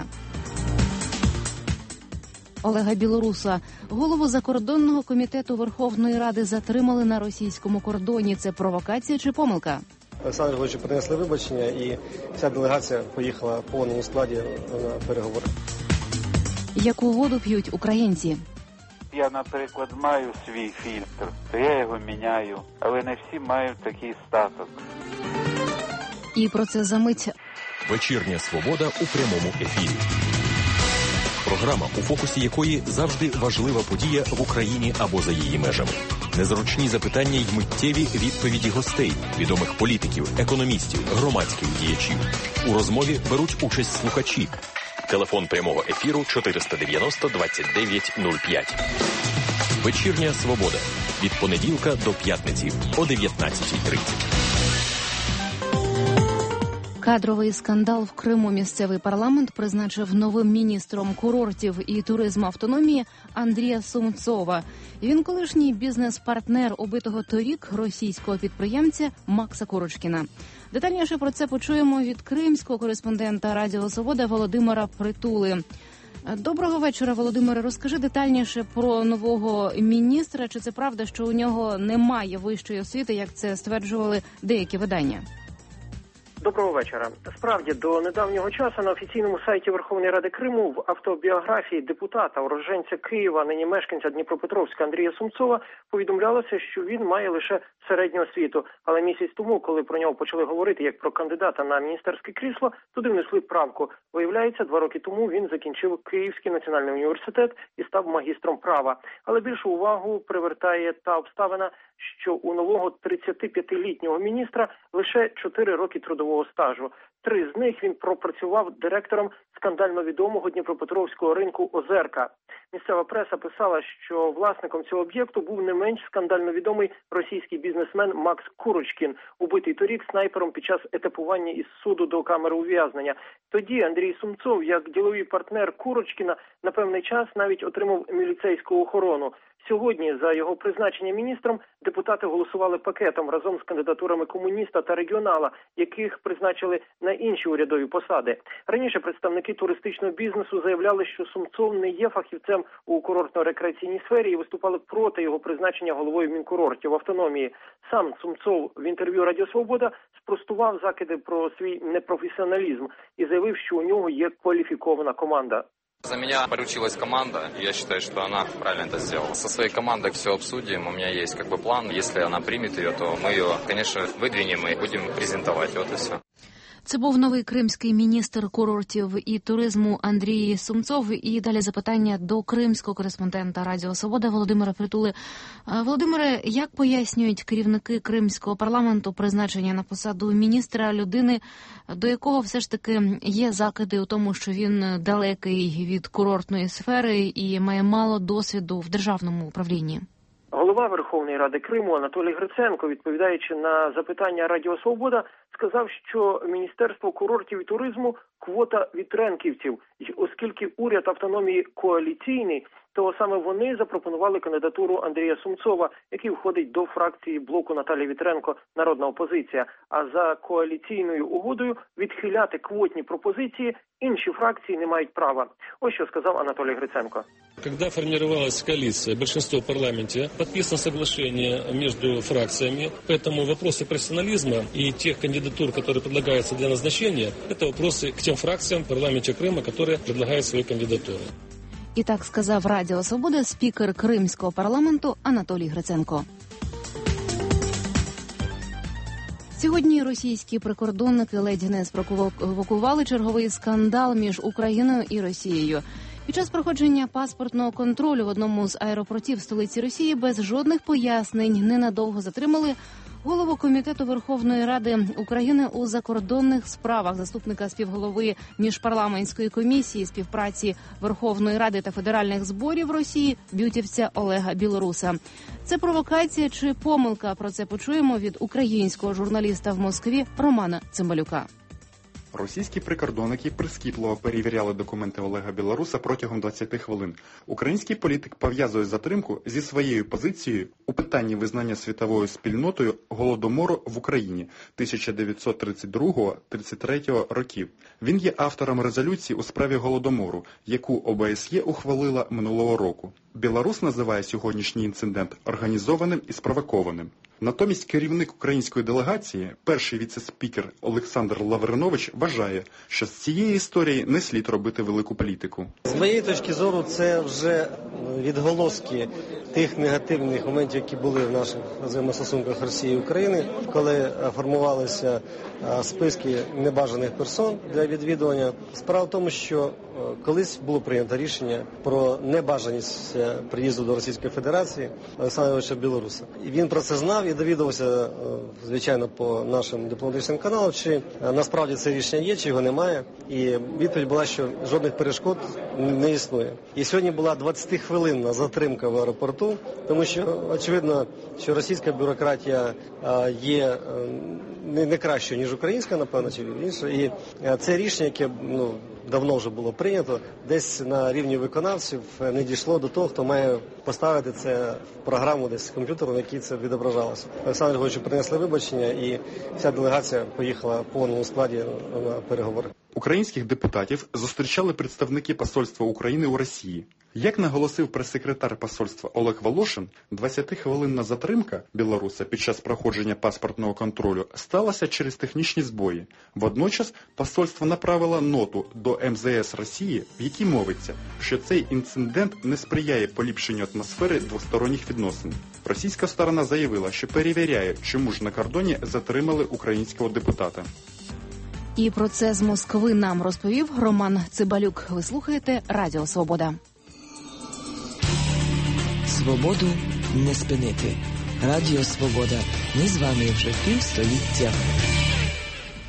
Олега Білоруса, голову закордонного комітету Верховної Ради, затримали на російському кордоні. Це провокація чи помилка? Олександр Григорович принесли вибачення, і вся делегація поїхала в повному складі на переговори. Яку воду п'ють українці? Я, наприклад, маю свій фільтр, то я його міняю, але не всі мають такий статок. І про це за мить. Вечірня свобода у прямому ефірі. Програма, у фокусі якої завжди важлива подія в Україні або за її межами. Незручні запитання й миттєві відповіді гостей, відомих політиків, економістів, громадських діячів. У розмові беруть участь слухачі. Телефон прямого ефіру чотириста дев'яносто двадцять дев'ять нуль п'ять. Вечірня свобода. Від понеділка до п'ятниці о дев'ятнадцятій тридцять. Кадровий скандал в Криму. Місцевий парламент призначив новим міністром курортів і туризму автономії Андрія Сумцова. Він колишній бізнес-партнер убитого торік російського підприємця Макса Курочкіна. Детальніше про це почуємо від кримського кореспондента Радіо Свобода Володимира Притули. Доброго вечора, Володимире. Розкажи детальніше про нового міністра. Чи це правда, що у нього немає вищої освіти, як це стверджували деякі видання? Доброго вечора. Справді, до недавнього часу на офіційному сайті Верховної Ради Криму в автобіографії депутата, уродженця Києва, нині мешканця Дніпропетровська Андрія Сумцова, повідомлялося, що він має лише середню освіту. Але місяць тому, коли про нього почали говорити як про кандидата на міністерське крісло, туди внесли правку. Виявляється, два роки тому він закінчив Київський національний університет і став магістром права. Але більшу увагу привертає та обставина, що у нового тридцятип'ятилітнього міністра лише чотири роки трудового стажу. Три з них він пропрацював директором скандально відомого дніпропетровського ринку «Озерка». Місцева преса писала, що власником цього об'єкту був не менш скандально відомий російський бізнесмен Макс Курочкін, убитий торік снайпером під час етапування із суду до камери ув'язнення. Тоді Андрій Сумцов, як діловий партнер Курочкіна, на певний час навіть отримав міліцейську охорону. Сьогодні за його призначення міністром депутати голосували пакетом разом з кандидатурами комуніста та регіонала, яких призначили на інші урядові посади. Раніше представники туристичного бізнесу заявляли, що Сумцов не є фахівцем у курортно-рекреаційній сфері і виступали проти його призначення головою Мінкурортів автономії. Сам Сумцов в інтерв'ю «Радіо Свобода» спростував закиди про свій непрофесіоналізм і заявив, що у нього є кваліфікована команда. За меня поручилась команда, и я считаю, что она правильно это сделала. Со своей командой все обсудим, у меня есть как бы план. Если она примет ее, то мы ее, конечно, выдвинем и будем презентовать. Вот и все. Це був новий кримський міністр курортів і туризму Андрій Сумцов. І далі запитання до кримського кореспондента Радіо Свобода Володимира Притули. Володимире, як пояснюють керівники кримського парламенту призначення на посаду міністра людини, до якого все ж таки є закиди у тому, що він далекий від курортної сфери і має мало досвіду в державному управлінні? Голова Верховної Ради Криму Анатолій Гриценко, відповідаючи на запитання Радіо Свобода, сказав, що Міністерство курортів і туризму – квота вітренківців. І оскільки уряд автономії коаліційний, то саме вони запропонували кандидатуру Андрія Сумцова, який входить до фракції блоку Наталії Вітренко «Народна опозиція». А за коаліційною угодою відхиляти квотні пропозиції інші фракції не мають права. Ось що сказав Анатолій Гриценко. Когда формировалась коалиция, большинство в парламенте, подписано соглашение между фракциями, поэтому вопросы профессионализма и тех кандидатур, которые предлагаются для назначения, это вопросы к тем фракциям в парламенте Крыма, которые предлагают свои кандидатуры. І так сказав Радіо Свобода спікер Кримського парламенту Анатолій Гриценко. Сьогодні російські прикордонники ледь не спровокували черговий скандал між Україною і Росією. Під час проходження паспортного контролю в одному з аеропортів столиці Росії без жодних пояснень ненадовго затримали голову Комітету Верховної Ради України у закордонних справах, заступника співголови Міжпарламентської комісії співпраці Верховної Ради та федеральних зборів Росії бютівця Олега Білоруса. Це провокація чи помилка? Про це почуємо від українського журналіста в Москві Романа Цимбалюка. Російські прикордонники прискіпливо перевіряли документи Олега Білоруса протягом двадцяти хвилин. Український політик пов'язує затримку зі своєю позицією у питанні визнання світовою спільнотою Голодомору в Україні тисяча дев'ятсот тридцять другого - тридцять третього років. Він є автором резолюції у справі Голодомору, яку О Б С Є ухвалила минулого року. Білорус називає сьогоднішній інцидент організованим і спровокованим. Натомість керівник української делегації, перший віце-спікер Олександр Лавринович, вважає, що з цієї історії не слід робити велику політику. З моєї точки зору, це вже відголоски тих негативних моментів, які були в наших взаємостосунках Росії і України, коли формувалися списки небажаних персон для відвідування. Справа в тому, що колись було прийнято рішення про небажаність приїзду до Російської Федерації Олександровича Білоруса. І він про це знав і довідувався, звичайно, по нашим дипломатичним каналам, чи насправді це рішення є, чи його немає. І відповідь була, що жодних перешкод не існує. І сьогодні була двадцятихвилинна затримка в аеропорту, тому що, очевидно, що російська бюрократія є не кращою, ніж українська, напевно, чи інше. І це рішення, яке ну, давно вже було прийнято, десь на рівні виконавців не дійшло до того, хто має поставити це в програму десь комп'ютеру, на якій це відображалося. Олександр Григоровичу принесли вибачення, і вся делегація поїхала в повному складі на переговори. Українських депутатів зустрічали представники посольства України у Росії. Як наголосив прес-секретар посольства Олег Волошин, двадцятихвилинна затримка білоруса під час проходження паспортного контролю сталася через технічні збої. Водночас посольство направило ноту до Ем Зе Ес Росії, в якій мовиться, що цей інцидент не сприяє поліпшенню атмосфери двосторонніх відносин. Російська сторона заявила, що перевіряє, чому ж на кордоні затримали українського депутата. І про це з Москви нам розповів Роман Цимбалюк. Ви слухаєте Радіо Свобода. Свободу не спинити. Радіо Свобода. Ми з вами вже півстоліття.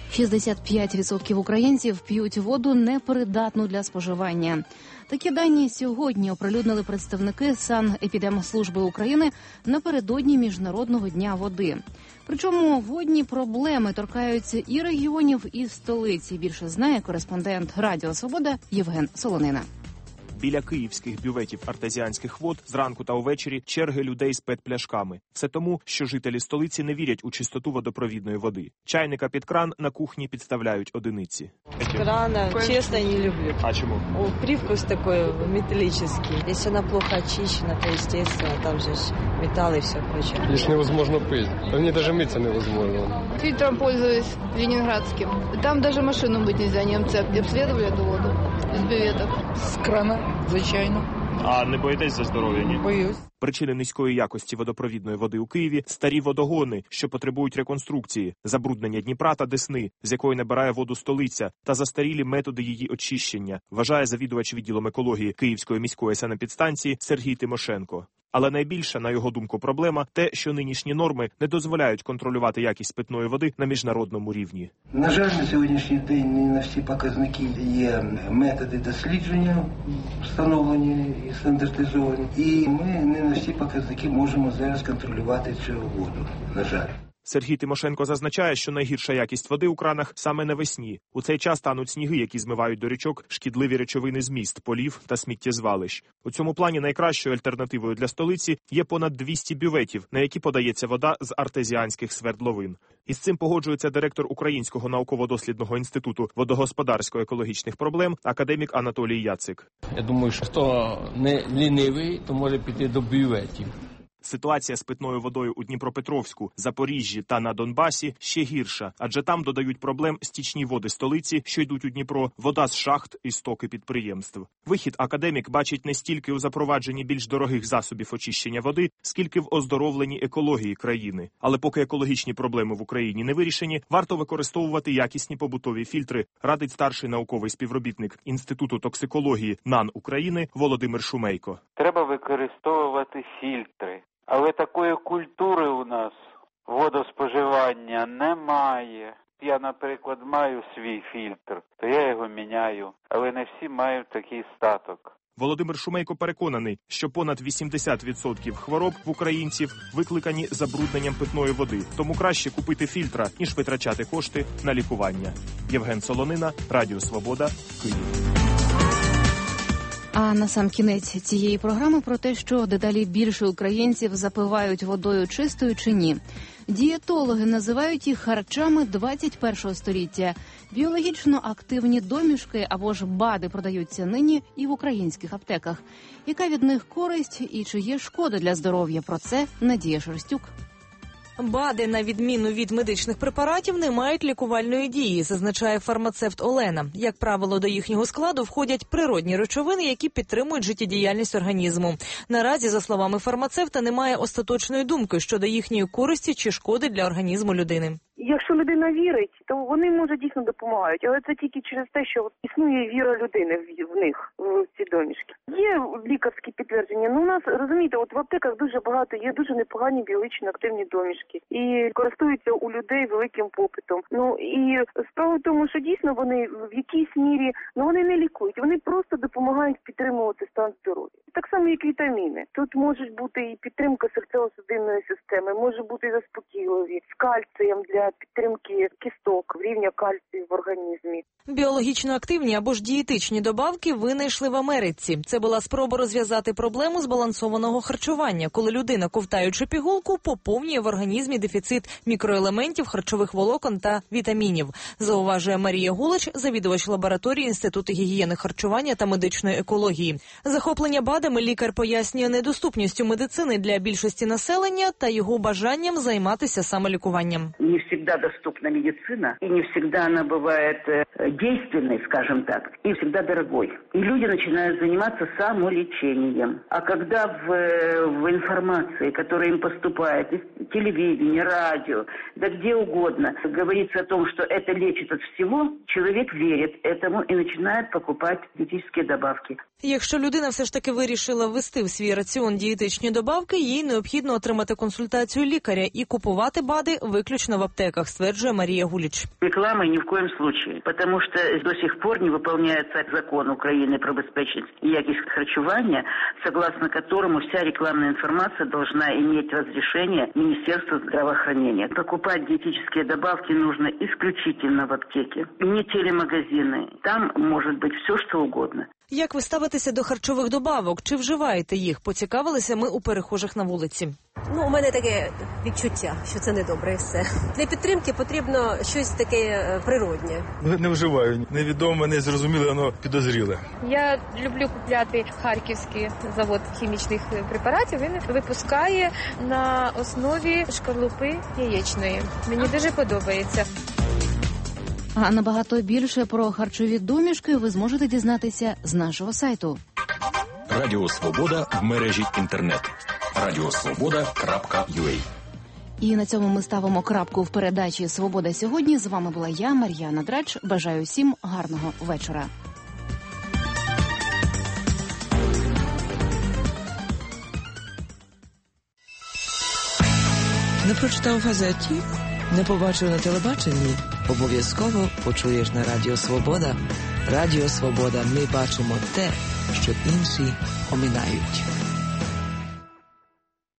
шістдесят п'ять відсотків українців п'ють воду непридатну для споживання. Такі дані сьогодні оприлюднили представники Санепідемслужби України напередодні Міжнародного дня води. Причому водні проблеми торкаються і регіонів, і столиці. Більше знає кореспондент Радіо Свобода Євген Солонина. Біля київських бюветів артезіанських вод зранку та увечері черги людей з пет-пляшками. Все тому, що жителі столиці не вірять у чистоту водопровідної води. Чайника під кран на кухні підставляють одиниці. Крана, честно, не люблю. А чему? О, привкус такой металлический. Если она плохо очищена, то, естественно, там же металл и все прочее. Лишь невозможно пить. А мне даже мыться невозможно. Фильтром пользуюсь ленинградским. Там даже машину мыть нельзя, немцы обследовали эту воду из бюветов. С крана, звичайно. А не боїтесь за здоров'я, ні? Боюсь. Причини низької якості водопровідної води у Києві – старі водогони, що потребують реконструкції, забруднення Дніпра та Десни, з якої набирає воду столиця, та застарілі методи її очищення, вважає завідувач відділом екології Київської міської санепідстанції Сергій Тимошенко. Але найбільша, на його думку, проблема – те, що нинішні норми не дозволяють контролювати якість питної води на міжнародному рівні. На жаль, на сьогоднішній день не на всі показники є методи дослідження, встановлені і стандартизовані, і ми не на всі показники можемо зараз контролювати цю воду, на жаль. Сергій Тимошенко зазначає, що найгірша якість води у кранах саме навесні. У цей час тануть сніги, які змивають до річок шкідливі речовини з міст, полів та сміттєзвалищ. У цьому плані найкращою альтернативою для столиці є понад двісті бюветів, на які подається вода з артезіанських свердловин. Із цим погоджується директор Українського науково-дослідного інституту водогосподарсько-екологічних проблем академік Анатолій Яцик. Я думаю, що хто не лінивий, то може піти до бюветів. Ситуація з питною водою у Дніпропетровську, Запоріжжі та на Донбасі ще гірша, адже там додають проблем стічні води столиці, що йдуть у Дніпро, вода з шахт і стоки підприємств. Вихід академік бачить не стільки у запровадженні більш дорогих засобів очищення води, скільки в оздоровленні екології країни. Але поки екологічні проблеми в Україні не вирішені, варто використовувати якісні побутові фільтри, радить старший науковий співробітник Інституту токсикології НАН України Володимир Шумейко. Треба використовувати фільтри. Але такої культури у нас водоспоживання немає. Я, наприклад, маю свій фільтр, то я його міняю, але не всі мають такий статок. Володимир Шумейко переконаний, що понад вісімдесят відсотків хвороб в українців викликані забрудненням питної води. Тому краще купити фільтра, ніж витрачати кошти на лікування. Євген Солонина, Радіо Свобода, Київ. А на сам кінець цієї програми про те, що дедалі більше українців запивають водою чистою чи ні. Дієтологи називають їх харчами двадцять першого століття. Біологічно активні домішки або ж БАДи продаються нині і в українських аптеках. Яка від них користь і чи є шкода для здоров'я? Про це Надія Шерстюк. БАДи, на відміну від медичних препаратів, не мають лікувальної дії, зазначає фармацевт Олена. Як правило, до їхнього складу входять природні речовини, які підтримують життєдіяльність організму. Наразі, за словами фармацевта, немає остаточної думки щодо їхньої користі чи шкоди для організму людини. Якщо людина вірить, то вони, може, дійсно допомагають, але це тільки через те, що існує віра людини в них, в ці домішки. Є лікарські підтвердження, ну у нас, розумієте, от в аптеках дуже багато, є дуже непогані біологічно активні домішки і користуються у людей великим попитом. Ну і справа в тому, що дійсно вони в якійсь мірі, ну вони не лікують, вони просто допомагають підтримувати стан здоров'я. Так само, як вітаміни. Тут може бути і підтримка серцево-судинної системи, може бути і заспокійливі, з кальцієм для підтримки кісток, рівня кальцію в організмі. Біологічно активні або ж дієтичні добавки винайшли в Америці. Це була спроба розв'язати проблему збалансованого харчування, коли людина, ковтаючи пігулку, поповнює в організмі дефіцит мікроелементів, харчових волокон та вітамінів. Зауважує Марія Гулич, завідувач лабораторії Інституту гігієни харчування та медичної екології. Захоплення БАДами лікар пояснює недоступністю медицини для більшості населення та його бажанням займатися самолікуванням. Не всегда доступна медицина, и не всегда она бывает действенной, скажем так, и всегда дорогой. И люди начинают заниматься самолечением. А когда в, в информации, которая им поступает из телевидения, радио, да где угодно, говорится о том, что это лечит от всего, человек верит этому и начинает покупать диетические добавки. Якщо людина все ж таки вирішила ввести в свій раціон дієтичні добавки, їй необхідно отримати консультацію лікаря і купувати БАДи виключно в аптеках. аптеках, стверджує Марія Гуліч. Реклама ни в коем случае, потому что до сих пор не выполняется закон Украины про безопасность и якость харчевания, согласно которому вся рекламная информация должна иметь разрешение Министерства здравоохранения. Покупать диетические добавки нужно исключительно в аптеке, не телемагазины. Там может быть все, что угодно. Як ви ставитеся до харчових добавок? Чи вживаєте їх? Поцікавилися ми у перехожих на вулиці. Ну, у мене таке відчуття, що це недобре і все. Для підтримки потрібно щось таке природнє. Не вживаю. Невідоме, незрозуміле, воно підозріле. Я люблю купляти харківський завод хімічних препаратів. Він випускає на основі шкарлупи яєчної. Мені дуже подобається. А набагато більше про харчові домішки ви зможете дізнатися з нашого сайту. Радіо Свобода в мережі інтернет. радіосвобода крапка ю а. І на цьому ми ставимо крапку в передачі «Свобода сьогодні». З вами була я, Мар'яна Драч. Бажаю всім гарного вечора. Не прочитав в газеті? Не побачив на телебаченні? Обов'язково почуєш на Радіо Свобода. Радіо Свобода. Ми бачимо те, що інші оминають.